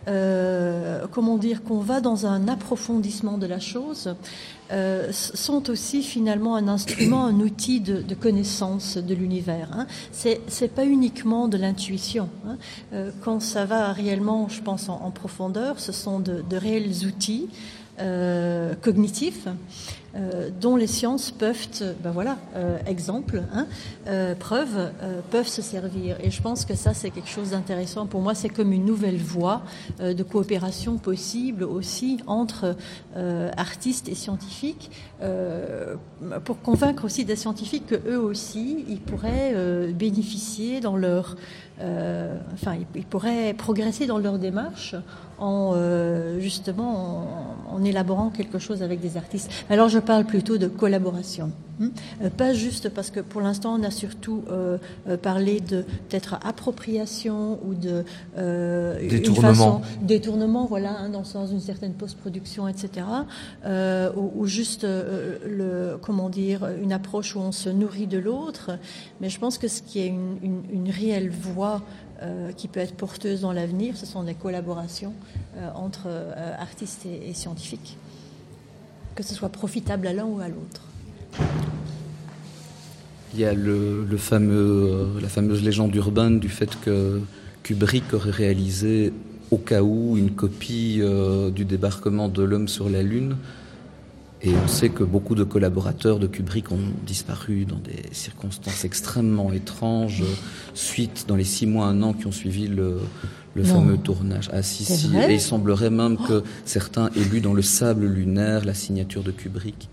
euh, comment dire, qu'on va dans un approfondissement de la chose, euh, sont aussi finalement un instrument, un outil de, de connaissance de l'univers. Hein. C'est, c'est pas uniquement de l'intuition. Hein. Euh, quand ça va réellement, je pense, en, en profondeur, ce sont de, de réels outils Euh, cognitifs euh, dont les sciences peuvent, ben voilà, euh, exemple, hein, euh, preuve, euh, peuvent se servir. Et je pense que ça, c'est quelque chose d'intéressant. Pour moi, c'est comme une nouvelle voie euh, de coopération possible aussi entre euh, artistes et scientifiques euh, pour convaincre aussi des scientifiques que eux aussi, ils pourraient euh, bénéficier dans leur, euh, enfin, ils, ils pourraient progresser dans leur démarche en euh, justement en, en élaborant quelque chose avec des artistes. Alors je parle plutôt de collaboration. Hein, euh, pas juste parce que pour l'instant on a surtout euh, euh, parlé de peut-être appropriation ou de euh, détournement, une façon, détournement, voilà, hein, dans le sens d'une certaine post-production, et cetera. Euh, ou, ou juste euh, le, comment dire, une approche où on se nourrit de l'autre. Mais je pense que ce qui est une, une, une réelle voie euh, qui peut être porteuse dans l'avenir, ce sont des collaborations euh, entre euh, artistes et, et scientifiques, que ce soit profitable à l'un ou à l'autre. Il y a le, le fameux, la fameuse légende urbaine du fait que Kubrick aurait réalisé au cas où une copie euh, du débarquement de l'homme sur la Lune. Et on sait que beaucoup de collaborateurs de Kubrick ont disparu dans des circonstances extrêmement étranges, suite dans les six mois, un an qui ont suivi le, le fameux tournage. Ah si, si. Et il semblerait même que certains aient lu dans le sable lunaire la signature de Kubrick.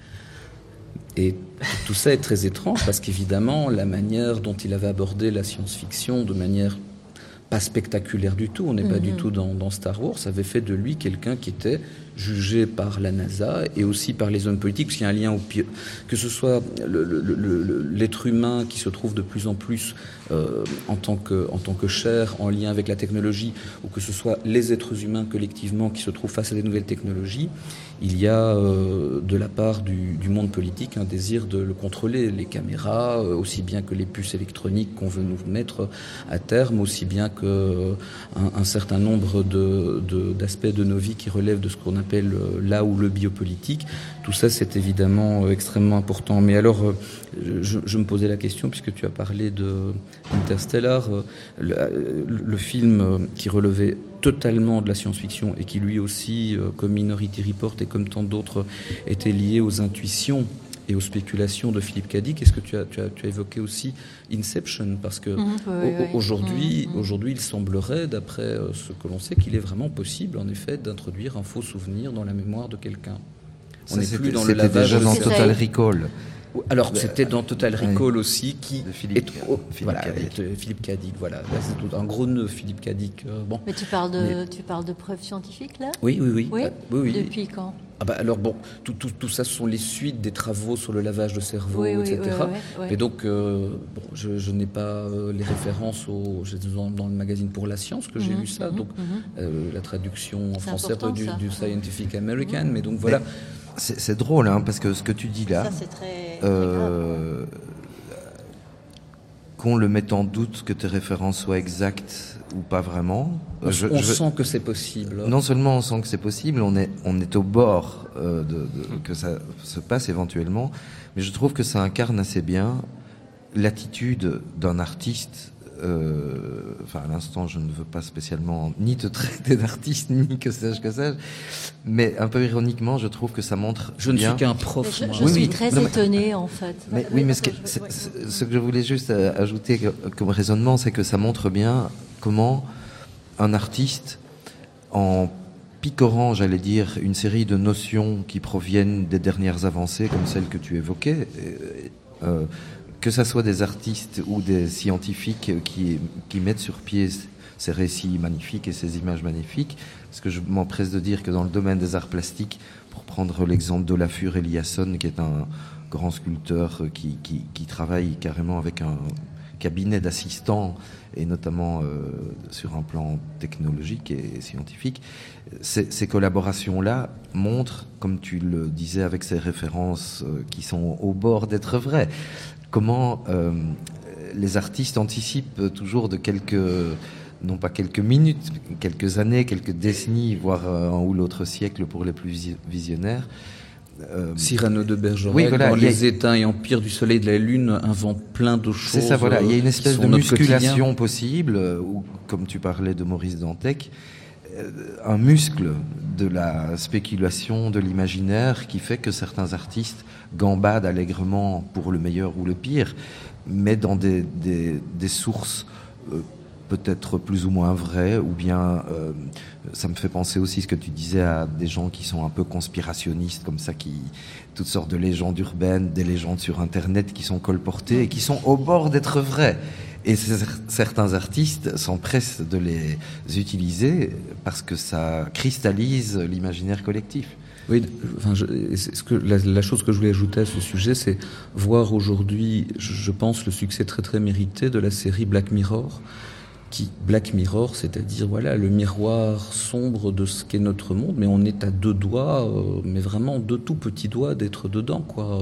Et tout ça est très étrange parce qu'évidemment, la manière dont il avait abordé la science-fiction de manière pas spectaculaire du tout, on n'est mmh. pas du tout dans, dans Star Wars, ça avait fait de lui quelqu'un qui était jugé par la NASA et aussi par les hommes politiques, parce qu'il y a un lien au pire, que ce soit le, le, le, l'être humain qui se trouve de plus en plus euh, en tant que, en tant que chair, en lien avec la technologie, ou que ce soit les êtres humains collectivement qui se trouvent face à des nouvelles technologies, il y a euh, de la part du, du monde politique un désir de le contrôler, les caméras, euh, aussi bien que les puces électroniques qu'on veut nous mettre à terme, aussi bien que euh, un, un certain nombre de, de, d'aspects de nos vies qui relèvent de ce qu'on appelle euh, là où le biopolitique. Tout ça, c'est évidemment euh, extrêmement important. Mais alors, euh, je, je me posais la question, puisque tu as parlé de Interstellar, euh, le, le film euh, qui relevait totalement de la science-fiction et qui lui aussi, euh, comme Minority Report et comme tant d'autres, était lié aux intuitions et aux spéculations de Philippe K. Dick. Est-ce que tu as, tu as, tu as évoqué aussi Inception? Parce que mmh, oui, oui, aujourd'hui, mmh. aujourd'hui, il semblerait, d'après euh, ce que l'on sait, qu'il est vraiment possible, en effet, d'introduire un faux souvenir dans la mémoire de quelqu'un. On n'est plus dans le lavage. C'était déjà dans Total Recall. Alors c'était dans Total Recall oui. aussi, qui de Philippe, est, oh, Philippe voilà, K. Philippe K. Dick, voilà, là, c'est tout, un gros nœud Philippe K. Dick. Euh, bon. Mais tu parles de, Mais... tu parles de preuves scientifiques là? Oui, oui, oui. Oui. Ah, oui, oui. Depuis quand? Ah bah alors bon, tout, tout, tout ça sont les suites des travaux sur le lavage de cerveau, oui, et cetera. Oui, oui, oui, oui. Et donc, euh, bon, je, je n'ai pas euh, les références au, dans, dans le magazine Pour la Science que j'ai mmh, lu ça, mmh, donc mmh. Euh, la traduction en français du, du Scientific American, mmh. mais donc voilà. Mais c'est, c'est drôle, hein, parce que ce que tu dis là, ça, c'est très, euh, très qu'on le mette en doute que tes références soient exactes ou pas vraiment. On, je, on je, sent que c'est possible. Non seulement on sent que c'est possible, on est, on est au bord euh, de, de, que ça se passe éventuellement, mais je trouve que ça incarne assez bien l'attitude d'un artiste. Euh, enfin, à l'instant, je ne veux pas spécialement ni te traiter d'artiste, ni que sais-je, que sais-je, mais un peu ironiquement, je trouve que ça montre Je bien... ne suis qu'un prof, je, moi. Je oui, suis oui, très non, étonnée, mais, en fait. Mais, oui, mais ce que, c'est, c'est, ce que je voulais juste ajouter comme raisonnement, c'est que ça montre bien comment un artiste, en picorant, j'allais dire, une série de notions qui proviennent des dernières avancées, comme celles que tu évoquais, euh, que ça soit des artistes ou des scientifiques qui, qui mettent sur pied ces récits magnifiques et ces images magnifiques, parce que je m'empresse de dire que dans le domaine des arts plastiques, pour prendre l'exemple d'Olafur Eliasson, qui est un grand sculpteur qui, qui, qui travaille carrément avec un cabinet d'assistants, et notamment euh, sur un plan technologique et scientifique, ces, ces collaborations-là montrent, comme tu le disais avec ces références euh, qui sont au bord d'être vraies, comment euh, les artistes anticipent toujours de quelques, non pas quelques minutes, quelques années, quelques décennies, voire un ou l'autre siècle pour les plus visionnaires. Euh, Cyrano de Bergerac, oui, voilà, dans Les a... éteints et empires du soleil et de la lune, invente plein de choses. C'est ça, voilà. Il y a une espèce de musculation possible, ou comme tu parlais de Maurice Dantec, un muscle de la spéculation, de l'imaginaire, qui fait que certains artistes gambadent allègrement pour le meilleur ou le pire, mais dans des, des, des sources euh, peut-être plus ou moins vraies, ou bien euh, ça me fait penser aussi ce que tu disais à des gens qui sont un peu conspirationnistes, comme ça, qui toutes sortes de légendes urbaines, des légendes sur Internet qui sont colportées et qui sont au bord d'être vraies. Et certains artistes s'empressent de les utiliser parce que ça cristallise l'imaginaire collectif. Oui, enfin, je, ce que, la, la chose que je voulais ajouter à ce sujet, c'est voir aujourd'hui, je pense, le succès très très mérité de la série Black Mirror. Qui, Black Mirror, c'est-à-dire voilà le miroir sombre de ce qu'est notre monde, mais on est à deux doigts, euh, mais vraiment deux tout petits doigts d'être dedans, quoi.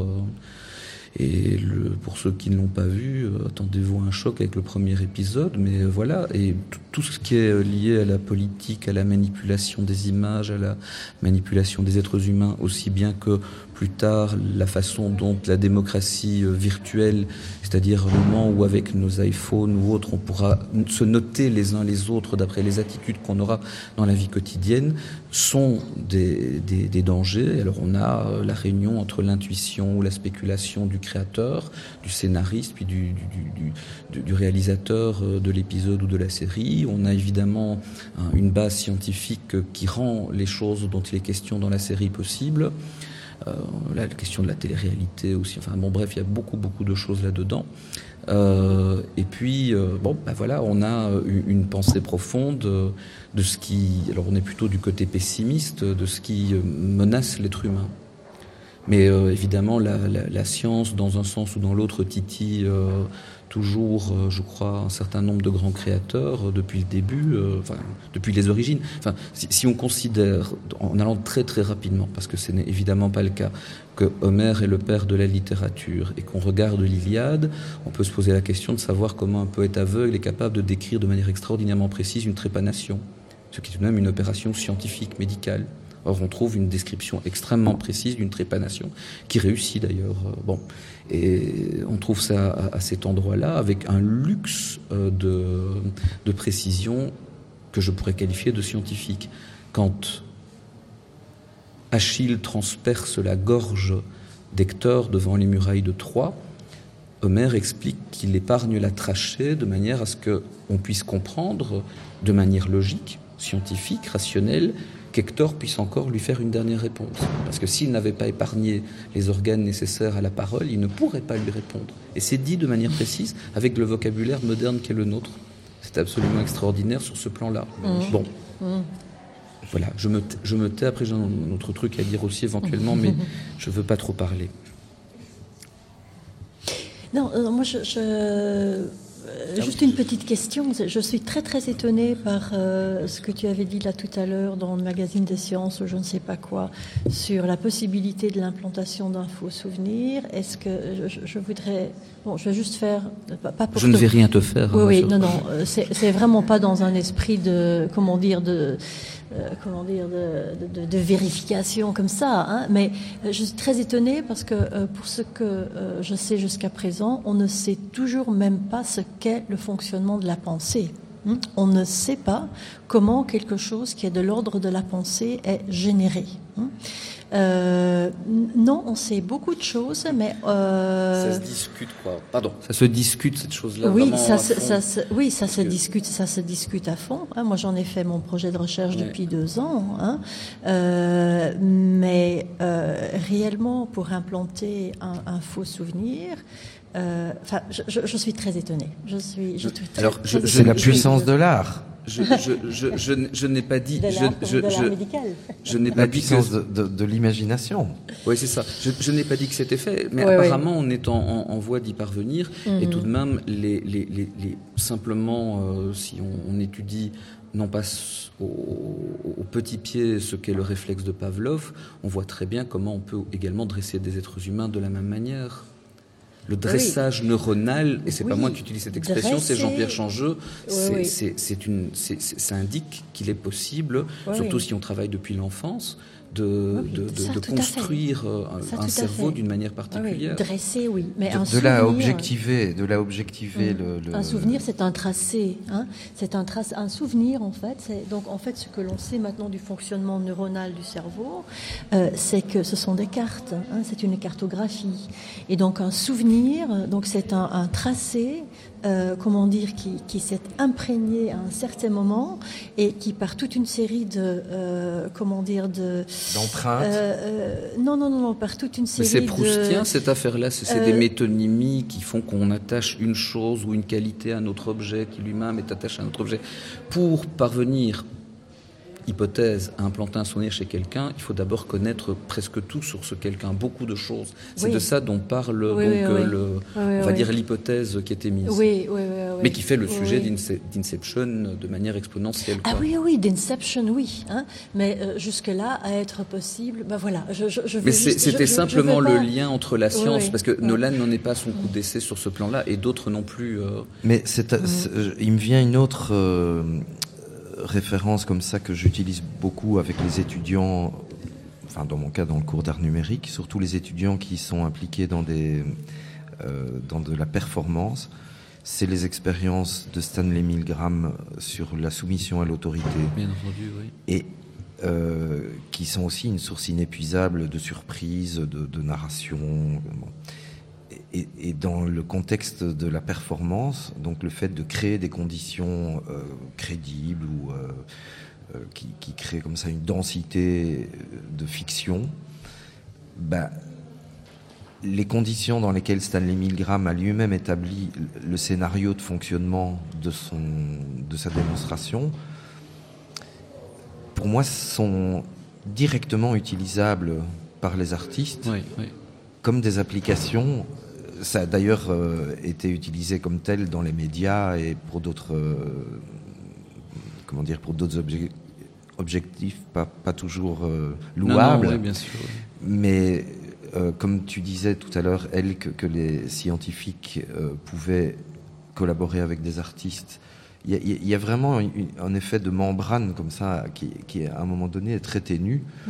Et le, pour ceux qui ne l'ont pas vu, euh, attendez-vous à un choc avec le premier épisode, mais euh, voilà, et tout, tout ce qui est lié à la politique, à la manipulation des images, à la manipulation des êtres humains, aussi bien que plus tard la façon dont la démocratie euh, virtuelle, c'est-à-dire le moment où avec nos iPhones ou autres, on pourra se noter les uns les autres d'après les attitudes qu'on aura dans la vie quotidienne, sont des, des, des dangers. Alors on a euh, la réunion entre l'intuition ou la spéculation du créateur, du scénariste, puis du, du, du, du réalisateur de l'épisode ou de la série. On a évidemment hein, une base scientifique qui rend les choses dont il est question dans la série possibles. Euh, là, la question de la télé-réalité aussi. Enfin bon, bref, il y a beaucoup, beaucoup de choses là-dedans. Euh, et puis, euh, bon, ben voilà, on a une, une pensée profonde de ce qui, alors on est plutôt du côté pessimiste, de ce qui menace l'être humain. Mais euh, évidemment, la, la, la science, dans un sens ou dans l'autre, titille euh, toujours, euh, je crois, un certain nombre de grands créateurs euh, depuis le début, euh, enfin, depuis les origines. Enfin, si, si on considère, en allant très très rapidement, parce que ce n'est évidemment pas le cas, que Homère est le père de la littérature et qu'on regarde l'Iliade, on peut se poser la question de savoir comment un poète aveugle est capable de décrire de manière extraordinairement précise une trépanation, ce qui est tout de même une opération scientifique, médicale. Or, on trouve une description extrêmement précise d'une trépanation, qui réussit d'ailleurs. Bon, et on trouve ça à, à cet endroit-là, avec un luxe de, de précision que je pourrais qualifier de scientifique. Quand Achille transperce la gorge d'Hector devant les murailles de Troie, Homère explique qu'il épargne la trachée de manière à ce qu'on puisse comprendre de manière logique, scientifique, rationnelle, qu'Hector puisse encore lui faire une dernière réponse. Parce que s'il n'avait pas épargné les organes nécessaires à la parole, il ne pourrait pas lui répondre. Et c'est dit de manière précise, avec le vocabulaire moderne qu'est le nôtre. C'est absolument extraordinaire sur ce plan-là. Mmh. Bon. Mmh. Voilà, je me, t- je me tais, après j'ai un autre truc à dire aussi éventuellement, mais je ne veux pas trop parler. Non, euh, moi je... je... Juste une petite question. Je suis très très étonnée par euh, ce que tu avais dit là tout à l'heure dans le magazine des sciences ou je ne sais pas quoi sur la possibilité de l'implantation d'un faux souvenir. Est-ce que je, je voudrais... Bon, je vais juste faire... Pas pour je ne te... vais rien te faire. Oui, hein, oui, non, non. C'est, c'est vraiment pas dans un esprit de... Comment dire de... Euh, comment dire, de, de, de vérification comme ça, hein. Mais euh, je suis très étonnée parce que euh, pour ce que euh, je sais jusqu'à présent, on ne sait toujours même pas ce qu'est le fonctionnement de la pensée. Hein. On ne sait pas comment quelque chose qui est de l'ordre de la pensée est généré. Hein. Euh, non, on sait beaucoup de choses, mais euh... ça se discute quoi. Pardon, ça se discute cette chose-là. Oui, ça, se, ça se, oui, ça se que... discute, ça se discute à fond. Hein. Moi, j'en ai fait mon projet de recherche ouais. depuis deux ans, hein. euh, mais euh, réellement, pour implanter un, un faux souvenir. Enfin, euh, je, je, je suis très étonnée. Je suis. Je suis très, Alors, je, très c'est la puissance de l'art. Je, je, je, je, je n'ai pas dit. De je, l'art, je, de l'art je, médical. je n'ai la pas puissance dit que... de, de, de l'imagination. Oui, c'est ça. Je, je n'ai pas dit que c'était fait, mais oui, apparemment, oui. on est en, en, en voie d'y parvenir. Mm-hmm. Et tout de même, les, les, les, les, simplement, euh, si on, on étudie non pas au, au petit pied ce qu'est le réflexe de Pavlov, on voit très bien comment on peut également dresser des êtres humains de la même manière. Le dressage oui. neuronal, et c'est oui. pas moi qui utilise cette expression, Dresser. C'est Jean-Pierre Changeux, oui, c'est, oui. c'est, c'est une, c'est, c'est, ça indique qu'il est possible, oui, surtout oui. si on travaille depuis l'enfance, de, oui, de, de, ça, de construire un, un cerveau d'une manière particulière. Oui, dresser, oui. Mais de, un de souvenir, la objectiver, de la objectiver mmh. le, le... Un souvenir, c'est un tracé. Hein. C'est un, trace, un souvenir, en fait. C'est, donc, en fait, ce que l'on sait maintenant du fonctionnement neuronal du cerveau, euh, c'est que ce sont des cartes. Hein, c'est une cartographie. Et donc, un souvenir, donc c'est un, un tracé, euh, comment dire, qui, qui s'est imprégné à un certain moment et qui, par toute une série de, euh, comment dire, de d'empreintes. Euh, euh, non, non, non, non, par toute une série de... Mais c'est proustien, de... cette affaire-là. C'est, c'est euh... des métonymies qui font qu'on attache une chose ou une qualité à un autre objet qui lui-même est attaché à un autre objet pour parvenir hypothèse à implanter un souvenir chez quelqu'un, il faut d'abord connaître presque tout sur ce quelqu'un, beaucoup de choses. C'est oui. de ça dont parle oui, donc oui, le, oui. on va oui. dire l'hypothèse qui est émise, oui, oui, oui, oui. mais qui fait le sujet oui. d'Inception de manière exponentielle. Quoi. Ah oui, oui, d'Inception, oui. Hein, mais euh, jusque-là, à être possible, ben voilà. Je, je, je mais juste, c'était je, simplement je le pas... lien entre la science, oui, parce que oui. Nolan n'en est pas à son coup d'essai sur ce plan-là, et d'autres non plus. Euh... Mais c'est, c'est, il me vient une autre euh, référence comme ça que j'utilise beaucoup avec les étudiants, enfin dans mon cas dans le cours d'art numérique, surtout les étudiants qui sont impliqués dans des euh, dans de la performance. C'est les expériences de Stanley Milgram sur la soumission à l'autorité. Bien entendu, oui. Et euh, qui sont aussi une source inépuisable de surprises, de, de narration. Bon. Et, et dans le contexte de la performance, donc le fait de créer des conditions euh, crédibles ou euh, euh, qui, qui créent comme ça une densité de fiction, ben, les conditions dans lesquelles Stanley Milgram a lui-même établi le scénario de fonctionnement de, son, de sa démonstration, pour moi, sont directement utilisables par les artistes oui, oui. comme des applications. Ça a d'ailleurs euh, été utilisé comme tel dans les médias et pour d'autres, euh, comment dire, pour d'autres obje- objectifs pas, pas toujours euh, louables. Non, non, oui, bien sûr. Mais euh, comme tu disais tout à l'heure, elle, que, que les scientifiques euh, pouvaient collaborer avec des artistes. Il y a, il y a vraiment un, un effet de membrane comme ça qui, qui à un moment donné est très ténu. Mmh.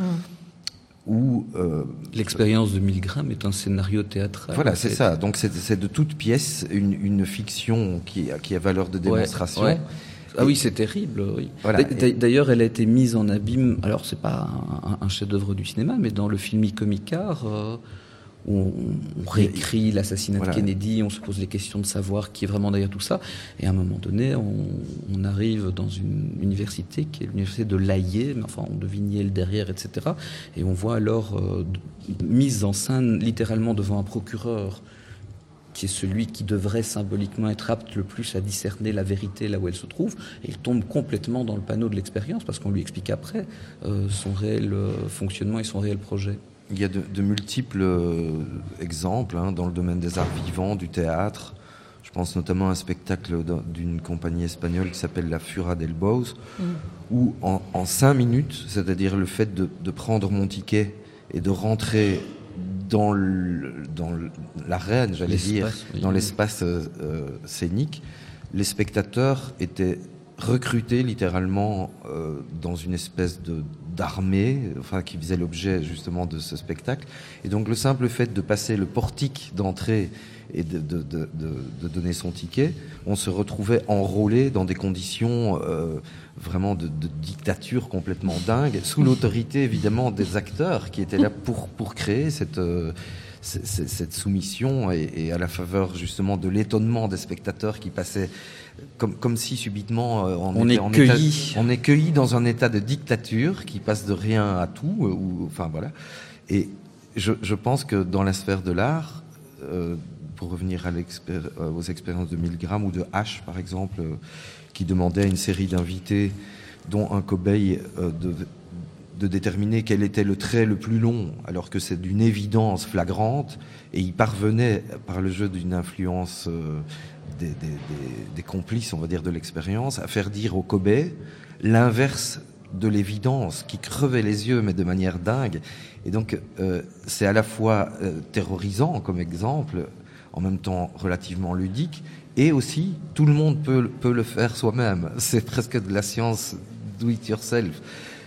Où euh, l'expérience de Milgram est un scénario théâtral. Voilà, c'est ça. Donc c'est, c'est de toute pièce une, une fiction qui, qui a valeur de démonstration. Ouais, ouais. Ah oui, c'est terrible. Oui. Voilà. D'ailleurs, elle a été mise en abîme. Alors, c'est pas un, un chef-d'œuvre du cinéma, mais dans le film Comic Art, euh, où on, on réécrit l'assassinat voilà. de Kennedy, on se pose les questions de savoir qui est vraiment derrière tout ça. Et à un moment donné, on, on arrive dans une université qui est l'université de l'Aillé, mais enfin, on devine Yale derrière, et cetera. Et on voit alors euh, mise en scène littéralement devant un procureur, qui est celui qui devrait symboliquement être apte le plus à discerner la vérité là où elle se trouve, et il tombe complètement dans le panneau de l'expérience, parce qu'on lui explique après euh, son réel euh, fonctionnement et son réel projet. Il y a de, de multiples euh, exemples hein, dans le domaine des arts vivants, du théâtre. Je pense notamment à un spectacle d'une compagnie espagnole qui s'appelle La Fura del Boz, mmh. où en, en cinq minutes, c'est-à-dire le fait de, de prendre mon ticket et de rentrer dans, le, dans le, l'arène, j'allais dire, oui, dans oui. l'espace euh, scénique, les spectateurs étaient recrutés littéralement euh, dans une espèce de d'armée, enfin qui faisait l'objet justement de ce spectacle. Et donc le simple fait de passer le portique d'entrée et de, de, de, de, de donner son ticket, on se retrouvait enrôlé dans des conditions euh, vraiment de, de dictature complètement dingue, sous l'autorité évidemment des acteurs qui étaient là pour, pour créer cette, euh, cette, cette soumission et, et à la faveur justement de l'étonnement des spectateurs qui passaient comme, comme si subitement euh, on, on était est en cueilli. État, on est cueilli dans un état de dictature qui passe de rien à tout, euh, ou, enfin voilà. Et je, je pense que dans la sphère de l'art, euh, pour revenir à l'expér- aux expériences de Milgram ou de H par exemple, euh, qui demandait à une série d'invités, dont un cobaye, euh, de, de déterminer quel était le trait le plus long, alors que c'est d'une évidence flagrante, et il parvenait, par le jeu d'une influence euh, des, des, des, des complices, on va dire, de l'expérience, à faire dire au cobaye l'inverse de l'évidence, qui crevait les yeux, mais de manière dingue. Et donc, euh, c'est à la fois euh, terrorisant comme exemple, en même temps relativement ludique, et aussi, tout le monde peut, peut le faire soi-même. C'est presque de la science do it yourself.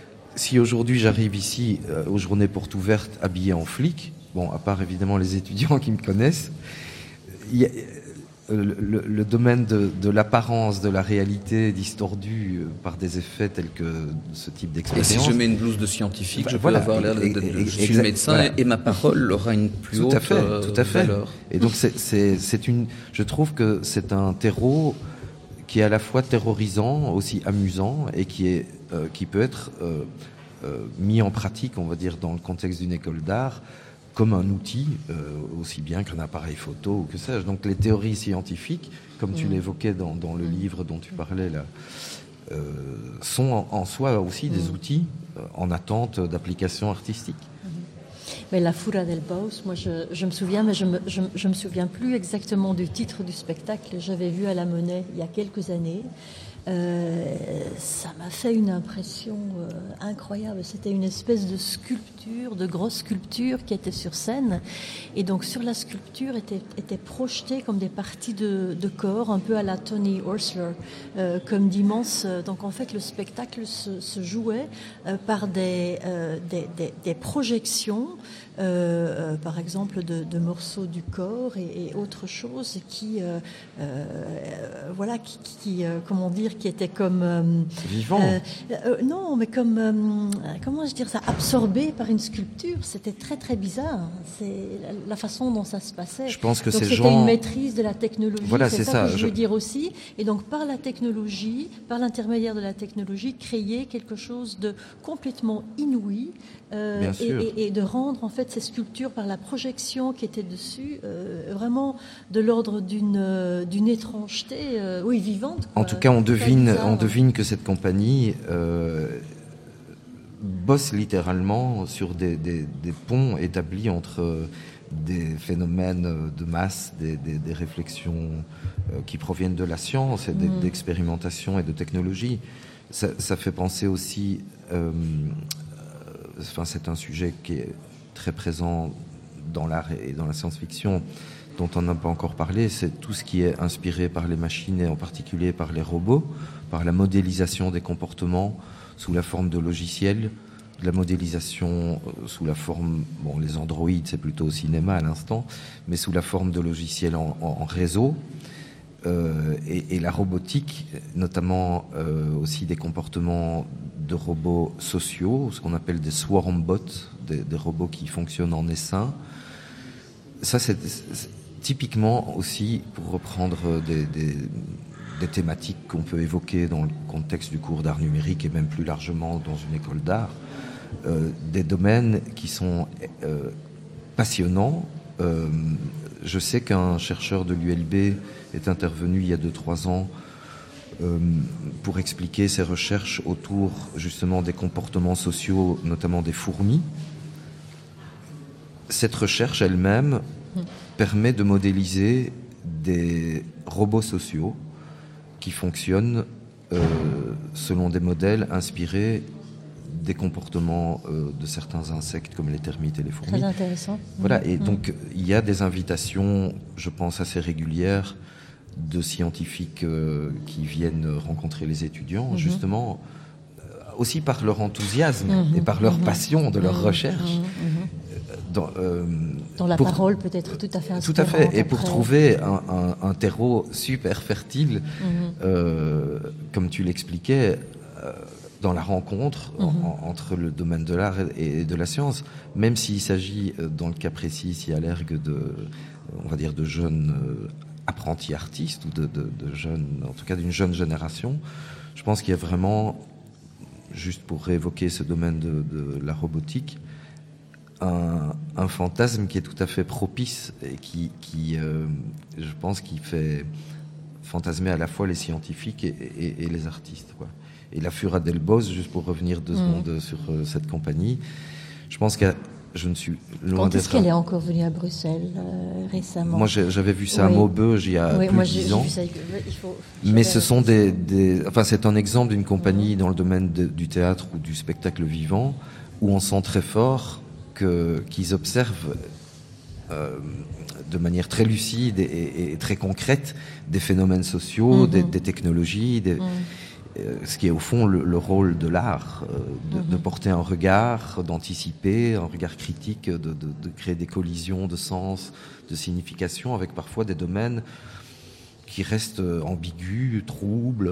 Si aujourd'hui j'arrive ici euh, aux journées portes ouvertes habillé en flic, bon, à part évidemment les étudiants qui me connaissent, il y a, euh, le, le domaine de, de l'apparence, de la réalité distordue euh, par des effets tels que ce type d'expérience. Et si je mets une blouse de scientifique, bah, je voilà, peux avoir l'air d'être, je suis exact, médecin voilà. et ma parole aura une plus tout haute à fait, euh, tout à fait. valeur. Et donc c'est, c'est, c'est une, je trouve que c'est un terreau qui est à la fois terrorisant, aussi amusant, et qui est, euh, qui peut être euh, euh, mis en pratique, on va dire, dans le contexte d'une école d'art, comme un outil, euh, aussi bien qu'un appareil photo ou que sais-je. Donc les théories scientifiques, comme tu mmh. l'évoquais dans, dans le livre dont tu parlais là, euh, sont en, en soi aussi des mmh. outils euh, en attente d'application artistique. Mais la Fura del Baus, moi je, je me souviens, mais je me, je, je me souviens plus exactement du titre du spectacle. J'avais vu à la Monnaie il y a quelques années. Euh, ça m'a fait une impression euh, incroyable. C'était une espèce de sculpture, de grosse sculpture qui était sur scène. Et donc sur la sculpture étaient, étaient projetées comme des parties de, de corps, un peu à la Tony Horsler, euh, comme d'immenses... Donc en fait le spectacle se, se jouait euh, par des, euh, des, des, des projections, euh, euh, par exemple de, de morceaux du corps et, et autre chose qui, euh, euh, voilà, qui, qui euh, comment dire, qui était comme euh, vivant. Euh, euh, non, mais comme euh, comment je dire ça, absorbé par une sculpture. C'était très très bizarre. C'est la, la façon dont ça se passait. Je pense que donc, ces c'était gens... une maîtrise de la technologie. Voilà, c'est, c'est ça, ça que je je... veux dire aussi. Et donc par la technologie, par l'intermédiaire de la technologie, créer quelque chose de complètement inouï. Euh, et, et, et de rendre en fait ces sculptures par la projection qui était dessus euh, vraiment de l'ordre d'une euh, d'une étrangeté euh, oui vivante quoi. En tout cas on devine on devine que cette compagnie euh, bosse littéralement sur des, des, des ponts établis entre des phénomènes de masse, des, des, des réflexions euh, qui proviennent de la science et des, mmh. d'expérimentation et de technologie. Ça, ça fait penser aussi euh, Enfin, c'est un sujet qui est très présent dans l'art et dans la science-fiction, dont on n'a pas encore parlé. C'est tout ce qui est inspiré par les machines et en particulier par les robots, par la modélisation des comportements sous la forme de logiciels, de la modélisation sous la forme, bon, les androïdes, c'est plutôt au cinéma à l'instant, mais sous la forme de logiciels en, en, en réseau. Euh, et, et la robotique, notamment euh, aussi des comportements de robots sociaux, ce qu'on appelle des swarm bots, des, des robots qui fonctionnent en essaim. Ça, c'est, c'est typiquement aussi, pour reprendre des, des, des thématiques qu'on peut évoquer dans le contexte du cours d'art numérique et même plus largement dans une école d'art, euh, des domaines qui sont euh, passionnants. Euh, je sais qu'un chercheur de l'U L B est intervenu il y a deux trois ans euh, pour expliquer ses recherches autour justement des comportements sociaux, notamment des fourmis. Cette recherche elle-même mmh. permet de modéliser des robots sociaux qui fonctionnent euh, selon des modèles inspirés des comportements euh, de certains insectes comme les termites et les fourmis. Très intéressant. Voilà, et mmh. donc il y a des invitations, je pense, assez régulières de scientifiques euh, qui viennent rencontrer les étudiants, mmh. justement, euh, aussi par leur enthousiasme mmh. et par leur mmh. passion de leur mmh. recherche. Mmh. Dans, euh, dans la pour, parole peut-être tout à fait tout à fait, et après. pour trouver un, un, un terreau super fertile, mmh. euh, comme tu l'expliquais, euh, dans la rencontre mmh. en, entre le domaine de l'art et de la science, même s'il s'agit, dans le cas précis, ici à l'Ergue, de, on va dire, de jeunes apprentis artistes ou de, de, de jeunes, en tout cas d'une jeune génération, je pense qu'il y a vraiment, juste pour réévoquer ce domaine de, de la robotique, un, un fantasme qui est tout à fait propice et qui, qui euh, je pense, qui fait fantasmer à la fois les scientifiques et, et, et les artistes, quoi. Et la Fura del Baus, juste pour revenir deux mmh. secondes sur euh, cette compagnie, je pense que je ne suis loin Quand d'être... est-ce qu'elle est encore venue à Bruxelles euh, récemment? Moi, j'ai, j'avais vu ça oui. à Maubeuge il y a oui, plus moi, de dix j'ai, ans. J'ai vu ça, il faut, mais ce sont des, des... Enfin, c'est un exemple d'une compagnie mmh. dans le domaine de, du théâtre ou du spectacle vivant où on sent très fort que, qu'ils observent euh, de manière très lucide et, et, et très concrète des phénomènes sociaux, mmh. des, des technologies, des... Mmh. ce qui est au fond le, le rôle de l'art, euh, de, mmh. de porter un regard, d'anticiper, un regard critique, de, de, de créer des collisions de sens, de signification, avec parfois des domaines qui restent ambigus, troubles.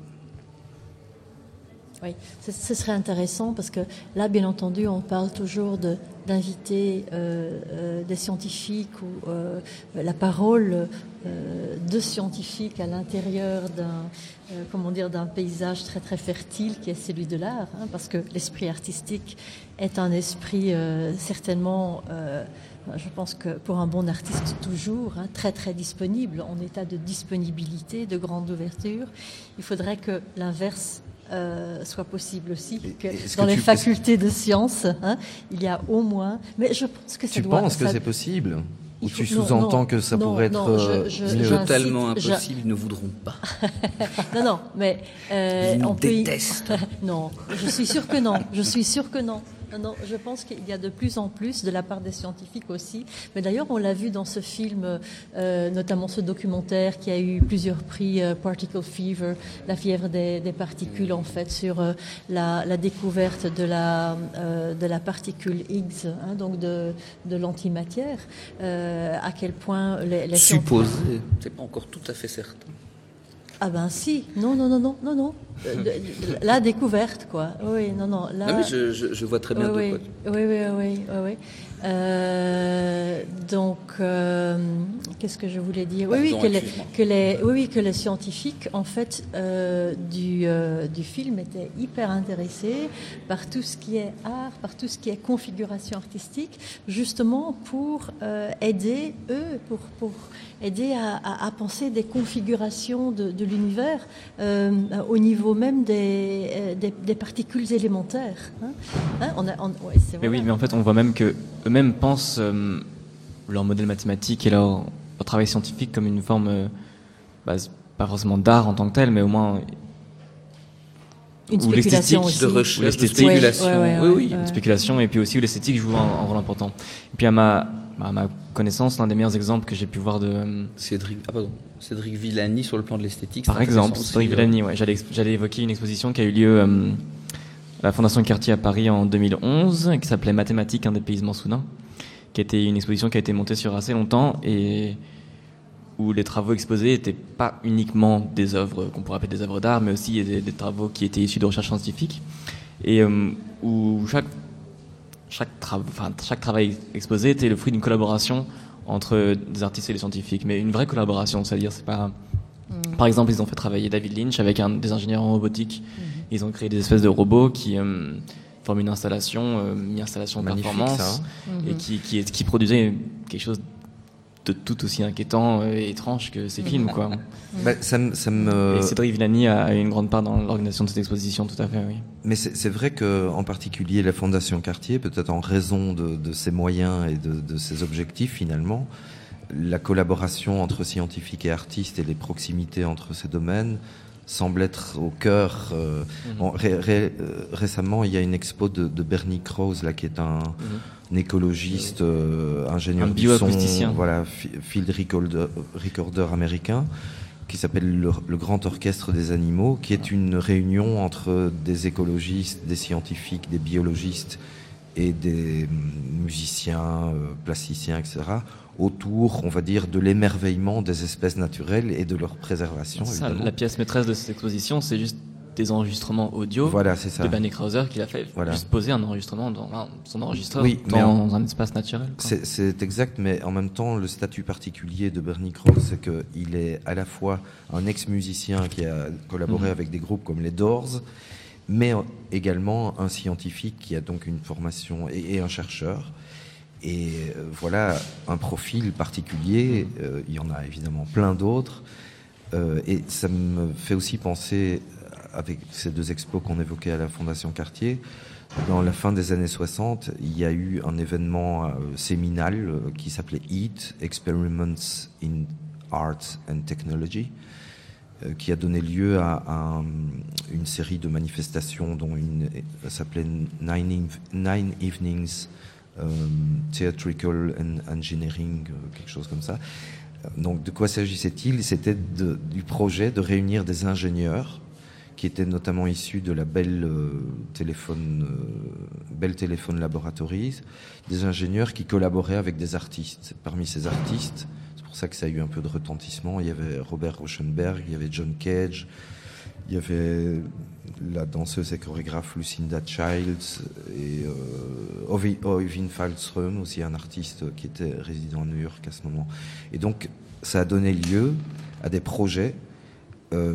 Oui, ce, ce serait intéressant parce que là, bien entendu, on parle toujours de, d'inviter euh, euh, des scientifiques ou euh, la parole euh, de scientifiques à l'intérieur d'un, euh, comment dire, d'un paysage très très fertile qui est celui de l'art, hein, parce que l'esprit artistique est un esprit euh, certainement euh, Je pense que pour un bon artiste, toujours, hein, très très disponible, en état de disponibilité, de grande ouverture, il faudrait que l'inverse euh, soit possible aussi, que Est-ce dans que les tu- facultés de sciences, hein, il y a au moins... Mais je pense que ça Tu doit... penses que ça- c'est possible? Ou il faut- tu non, sous-entends non, que ça non, pourrait être non, je- euh, je- mieux? j'incite- Totalement j'a- impossible, ils ne voudront pas. Non, non, mais euh, Ils nous on peut y- détestent. Non, je suis sûre que non. Je suis sûre que non. Non, non, je pense qu'il y a de plus en plus de la part des scientifiques aussi. Mais d'ailleurs, on l'a vu dans ce film, euh, notamment ce documentaire qui a eu plusieurs prix, euh, Particle Fever, la fièvre des, des particules, en fait, sur euh, la, la découverte de la, euh, de la particule Higgs, hein, donc de, de l'antimatière. Euh, à quel point les, les scientifiques- Supposé, c'est pas encore tout à fait certain. Ah ben si, non, non, non, non, non, non. Euh, de- de- la découverte, quoi. Oui, non, non. Là, Non, mais je, je, je vois très bien oui, de oui, quoi. oui, oui, oui, oui, oui. Euh, donc, euh, qu'est-ce que je voulais dire? Oui, oui, Pardon, que les, excuse-moi. que les, oui, oui, que les scientifiques, en fait, euh, du, euh, du film étaient hyper intéressés par tout ce qui est art, par tout ce qui est configuration artistique, justement pour euh, aider eux, pour, pour aider à, à, à penser des configurations de, de l'univers euh, au niveau même des, euh, des, des particules élémentaires. Hein. Hein, on a, on, ouais, c'est Mais voilà. oui, mais en fait, on voit même que eux-mêmes pensent euh, leur modèle mathématique et leur, leur travail scientifique comme une forme, euh, bah, c'est pas forcément d'art en tant que tel, mais au moins Une ou spéculation l'esthétique aussi. De recherche, de l'esthétique. spéculation. Ouais, ouais, ouais, oui, ouais, oui. ouais. une spéculation, et puis aussi où l'esthétique joue un, un rôle important. Et puis à ma, à ma connaissance, l'un des meilleurs exemples que j'ai pu voir de, euh, Cédric, ah, pardon. Cédric Villani sur le plan de l'esthétique. par c'est exemple, intéressant Cédric aussi, euh, Villani, ouais, j'allais, j'allais évoquer une exposition qui a eu lieu euh, à la Fondation Cartier à Paris en deux mille onze, qui s'appelait Mathématiques, un dépaysement soudain, qui était une exposition qui a été montée sur assez longtemps et où les travaux exposés n'étaient pas uniquement des œuvres qu'on pourrait appeler des œuvres d'art, mais aussi des, des travaux qui étaient issus de recherches scientifiques, et euh, où chaque, chaque, tra- enfin, chaque travail exposé était le fruit d'une collaboration entre des artistes et des scientifiques, mais une vraie collaboration, c'est-à-dire c'est pas... Par exemple, ils ont fait travailler David Lynch avec un, des ingénieurs en robotique. Ils ont créé des espèces de robots qui euh, forment une installation, euh, une installation de Magnifique, performance, ça, hein. et qui, qui, qui produisait quelque chose de tout aussi inquiétant et étrange que ces films, quoi. Bah, ça, me- ça me... Et Cédric Villani a, a eu une grande part dans l'organisation de cette exposition, tout à fait, oui. Mais c'est c'est vrai que, en particulier, la Fondation Cartier, peut-être en raison de, de ses moyens et de, de ses objectifs, finalement, la collaboration entre scientifiques et artistes et les proximités entre ces domaines semble être au cœur. Euh, Mhm. bon, ré- ré- euh, récemment, il y a une expo de, de Bernie Krause, là, qui est un, un écologiste, euh, ingénieur Un du son, bioacousticien. voilà, fi- field recorder, recorder américain, qui s'appelle le, le Grand Orchestre des Animaux, qui est une réunion entre des écologistes, des scientifiques, des biologistes et des musiciens, euh, plasticiens, et cetera, autour, on va dire, de l'émerveillement des espèces naturelles et de leur préservation, Ça, évidemment. la pièce maîtresse de cette exposition, c'est juste des enregistrements audio Voilà, c'est ça. de Bernie Krauser qu'il a fait, Voilà. juste poser un enregistrement dans enfin, son enregistreur Oui, mais dans un espace naturel, quoi. C'est c'est exact, mais en même temps, le statut particulier de Bernie Krause, c'est qu'il est à la fois un ex-musicien qui a collaboré Mhm. avec des groupes comme les Doors, mais également un scientifique qui a donc une formation et, et un chercheur. Et euh, voilà un profil particulier. Euh, il y en a évidemment plein d'autres. Euh, et ça me fait aussi penser, avec ces deux expos qu'on évoquait à la Fondation Cartier, dans la fin des années soixante, il y a eu un événement euh, séminal euh, qui s'appelait EAT, Experiments in Art and Technology, euh, qui a donné lieu à, à, euh, une série de manifestations dont une euh, s'appelait Nine, Eve- Nine Evenings euh, Theatrical and Engineering, euh, quelque chose comme ça. Euh, Donc de quoi s'agissait-il? C'était de- du projet de réunir des ingénieurs qui étaient notamment issus de la Bell euh, Telephone, euh, Bell Telephone Laboratories, des ingénieurs qui collaboraient avec des artistes. Parmi ces artistes, c'est pour ça que ça a eu un peu de retentissement, il y avait Robert Rauschenberg, il y avait John Cage, il y avait la danseuse et chorégraphe Lucinda Childs et euh, Ovi- Oyvind Falström, aussi un artiste qui était résident à New York à ce moment. Et donc, ça a donné lieu à des projets euh,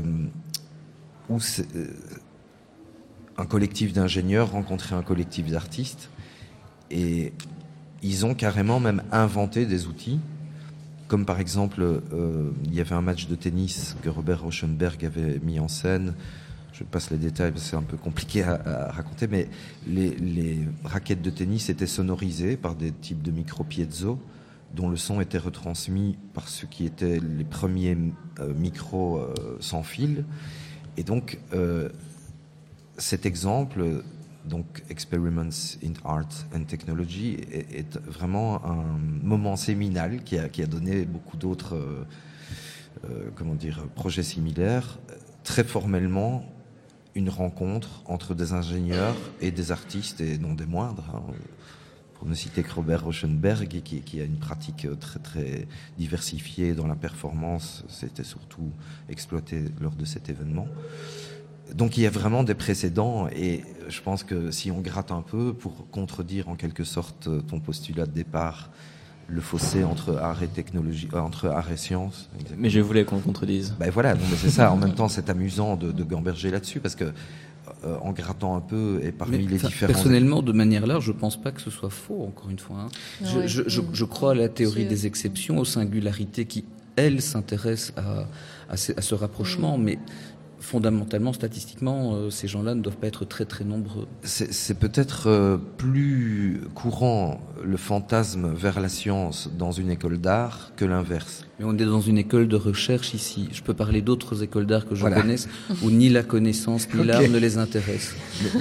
où c'est, euh, un collectif d'ingénieurs rencontrait un collectif d'artistes, et ils ont carrément même inventé des outils, comme par exemple, euh, il y avait un match de tennis que Robert Rauschenberg avait mis en scène. Je passe les détails parce que c'est un peu compliqué à, à raconter, mais les, les raquettes de tennis étaient sonorisées par des types de micro piezo, dont le son était retransmis par ce qui étaient les premiers euh, micros euh, sans fil. Et donc, euh, cet exemple, donc Experiments in Art and Technology, est, est vraiment un moment séminal qui a, qui a donné beaucoup d'autres euh, euh, comment dire, projets similaires. Très formellement, une rencontre entre des ingénieurs et des artistes, et non des moindres, hein. Pour ne citer que Robert Rauschenberg, qui, qui a une pratique très très diversifiée dans la performance, c'était surtout exploité lors de cet événement. Donc il y a vraiment des précédents, et je pense que si on gratte un peu pour contredire en quelque sorte ton postulat de départ, le fossé entre art et technologie, euh, entre art et science. Exactement. Mais je voulais qu'on le contredise. Ben voilà, non, mais c'est ça. En même temps, c'est amusant de, de gamberger là-dessus, parce que euh, en grattant un peu et parmi mais, les différents. Personnellement, de manière large, je pense pas que ce soit faux. Encore une fois, hein. je, ouais, je, je, je crois à la théorie des exceptions, aux singularités qui, elles, s'intéressent à, à, ce, à ce rapprochement, mmh. mais fondamentalement, statistiquement, euh, ces gens-là ne doivent pas être très très nombreux. C'est, c'est peut-être euh, plus courant le fantasme vers la science dans une école d'art que l'inverse. Mais on est dans une école de recherche ici. Je peux parler d'autres écoles d'art que je voilà. connaisse où ni la connaissance ni okay. l'art ne les intéresse.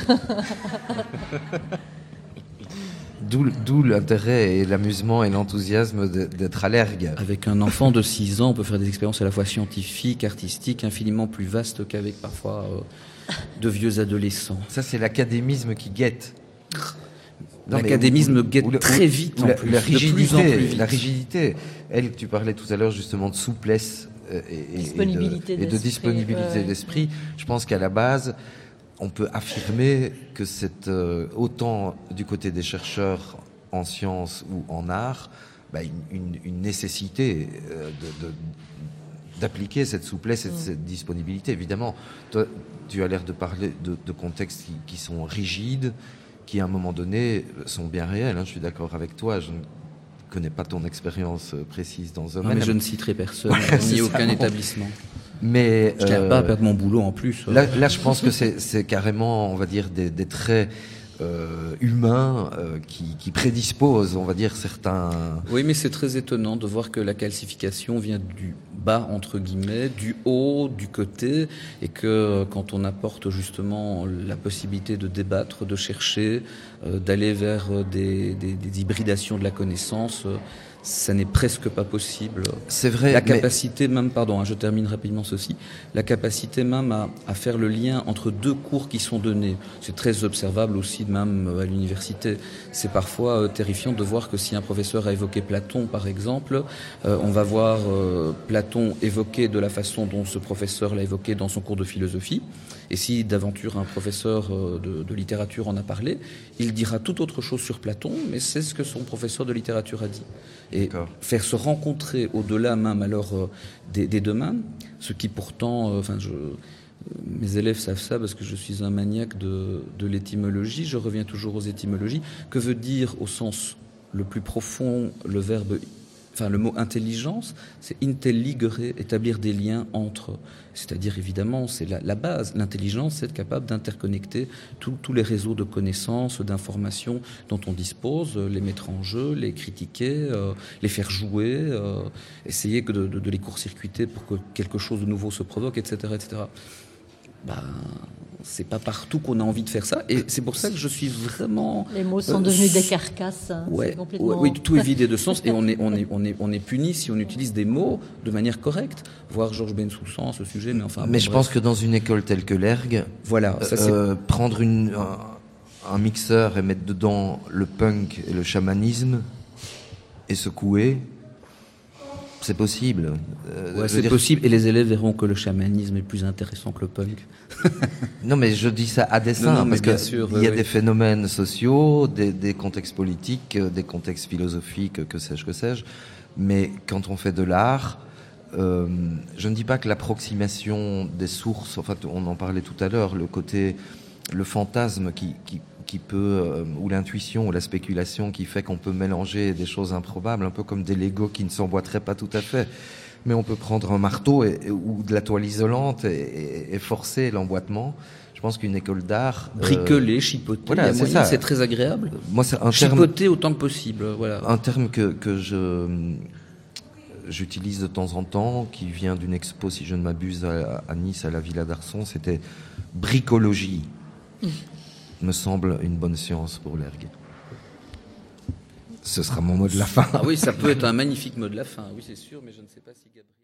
D'où, d'où l'intérêt et l'amusement et l'enthousiasme de, d'être allergue. Avec un enfant de six ans, on peut faire des expériences à la fois scientifiques, artistiques, infiniment plus vastes qu'avec parfois euh, de vieux adolescents. Ça, c'est l'académisme qui guette. Non, l'académisme ou, guette ou, très vite, ou en la, plus, la rigidité, de plus en plus vite. La rigidité. Elle, tu parlais tout à l'heure justement de souplesse et, et, disponibilité et, de, et de disponibilité ouais. d'esprit. Je pense qu'à la base, on peut affirmer que c'est euh, autant du côté des chercheurs en sciences ou en art, bah, une, une, une nécessité euh, de, de, d'appliquer cette souplesse et mmh. cette disponibilité. Évidemment, toi, tu as l'air de parler de, de contextes qui, qui sont rigides, qui à un moment donné sont bien réels. Hein, je suis d'accord avec toi. Je ne connais pas ton expérience précise dans ce domaine. Non, mais je ne citerai personne, ouais, ni aucun ça, établissement. Mais je ne tiens euh, pas à perdre mon boulot en plus. Là, là je pense que c'est, c'est carrément, on va dire, des, des traits euh, humains euh, qui, qui prédisposent, on va dire, certains... Oui, mais c'est très étonnant de voir que la calcification vient du bas, entre guillemets, du haut, du côté, et que quand on apporte justement la possibilité de débattre, de chercher, euh, d'aller vers des, des, des hybridations de la connaissance... Euh, ça n'est presque pas possible. C'est vrai. La capacité mais... même, pardon, hein, je termine rapidement ceci, la capacité même à, à faire le lien entre deux cours qui sont donnés. C'est très observable aussi même à l'université. C'est parfois euh, terrifiant de voir que si un professeur a évoqué Platon, par exemple, euh, on va voir euh, Platon évoqué de la façon dont ce professeur l'a évoqué dans son cours de philosophie. Et si d'aventure un professeur euh, de, de littérature en a parlé, il dira tout autre chose sur Platon, mais c'est ce que son professeur de littérature a dit. Et D'accord. faire se rencontrer au-delà même alors euh, des, des deux mains, ce qui pourtant, euh, enfin, je, mes élèves savent ça parce que je suis un maniaque de, de l'étymologie. Je reviens toujours aux étymologies. Que veut dire au sens le plus profond le verbe, enfin le mot intelligence, c'est intelligere, établir des liens entre. C'est-à-dire évidemment, c'est la, la base. L'intelligence, c'est être capable d'interconnecter tous les réseaux de connaissances, d'informations dont on dispose, les mettre en jeu, les critiquer, euh, les faire jouer, euh, essayer de, de, de les court-circuiter pour que quelque chose de nouveau se provoque, et cetera, et cetera. Ben, c'est pas partout qu'on a envie de faire ça, et c'est pour ça que je suis vraiment. Les mots sont euh, devenus des carcasses. Hein, ouais, c'est complètement... ouais, oui, tout est vidé de sens, et on est, on est, on est, on est puni si on utilise des mots de manière correcte. Voir Georges Bensoussan à ce sujet, mais enfin. Mais bon, je bref. pense que dans une école telle que l'Ergue, voilà, ça c'est euh, prendre une, un, un mixeur et mettre dedans le punk et le chamanisme et secouer. C'est possible. Euh, ouais, c'est dire... possible, et les élèves verront que le chamanisme est plus intéressant que le punk. Non, mais je dis ça à dessein, non, non, parce qu'il y a oui. des phénomènes sociaux, des, des contextes politiques, des contextes philosophiques, que sais-je, que sais-je. Mais quand on fait de l'art, euh, je ne dis pas que l'approximation des sources, en fait, on en parlait tout à l'heure, le côté, le fantasme qui, qui, qui peut, euh, ou l'intuition, ou la spéculation qui fait qu'on peut mélanger des choses improbables, un peu comme des Legos qui ne s'emboîteraient pas tout à fait. Mais on peut prendre un marteau et, et, ou de la toile isolante et, et, et forcer l'emboîtement. Je pense qu'une école d'art... Bricoler, euh, chipoter, voilà, c'est, ça. c'est très agréable. Moi, c'est un chipoter terme, autant que possible, voilà. Un terme que, que je... j'utilise de temps en temps, qui vient d'une expo, si je ne m'abuse, à, à Nice, à la Villa d'Arson, c'était bricologie. Mmh. Me semble une bonne science pour l'ergue. Ce sera mon mot de la fin. Ah oui, ça peut être un magnifique mot de la fin, oui c'est sûr, mais je ne sais pas si Gabriel...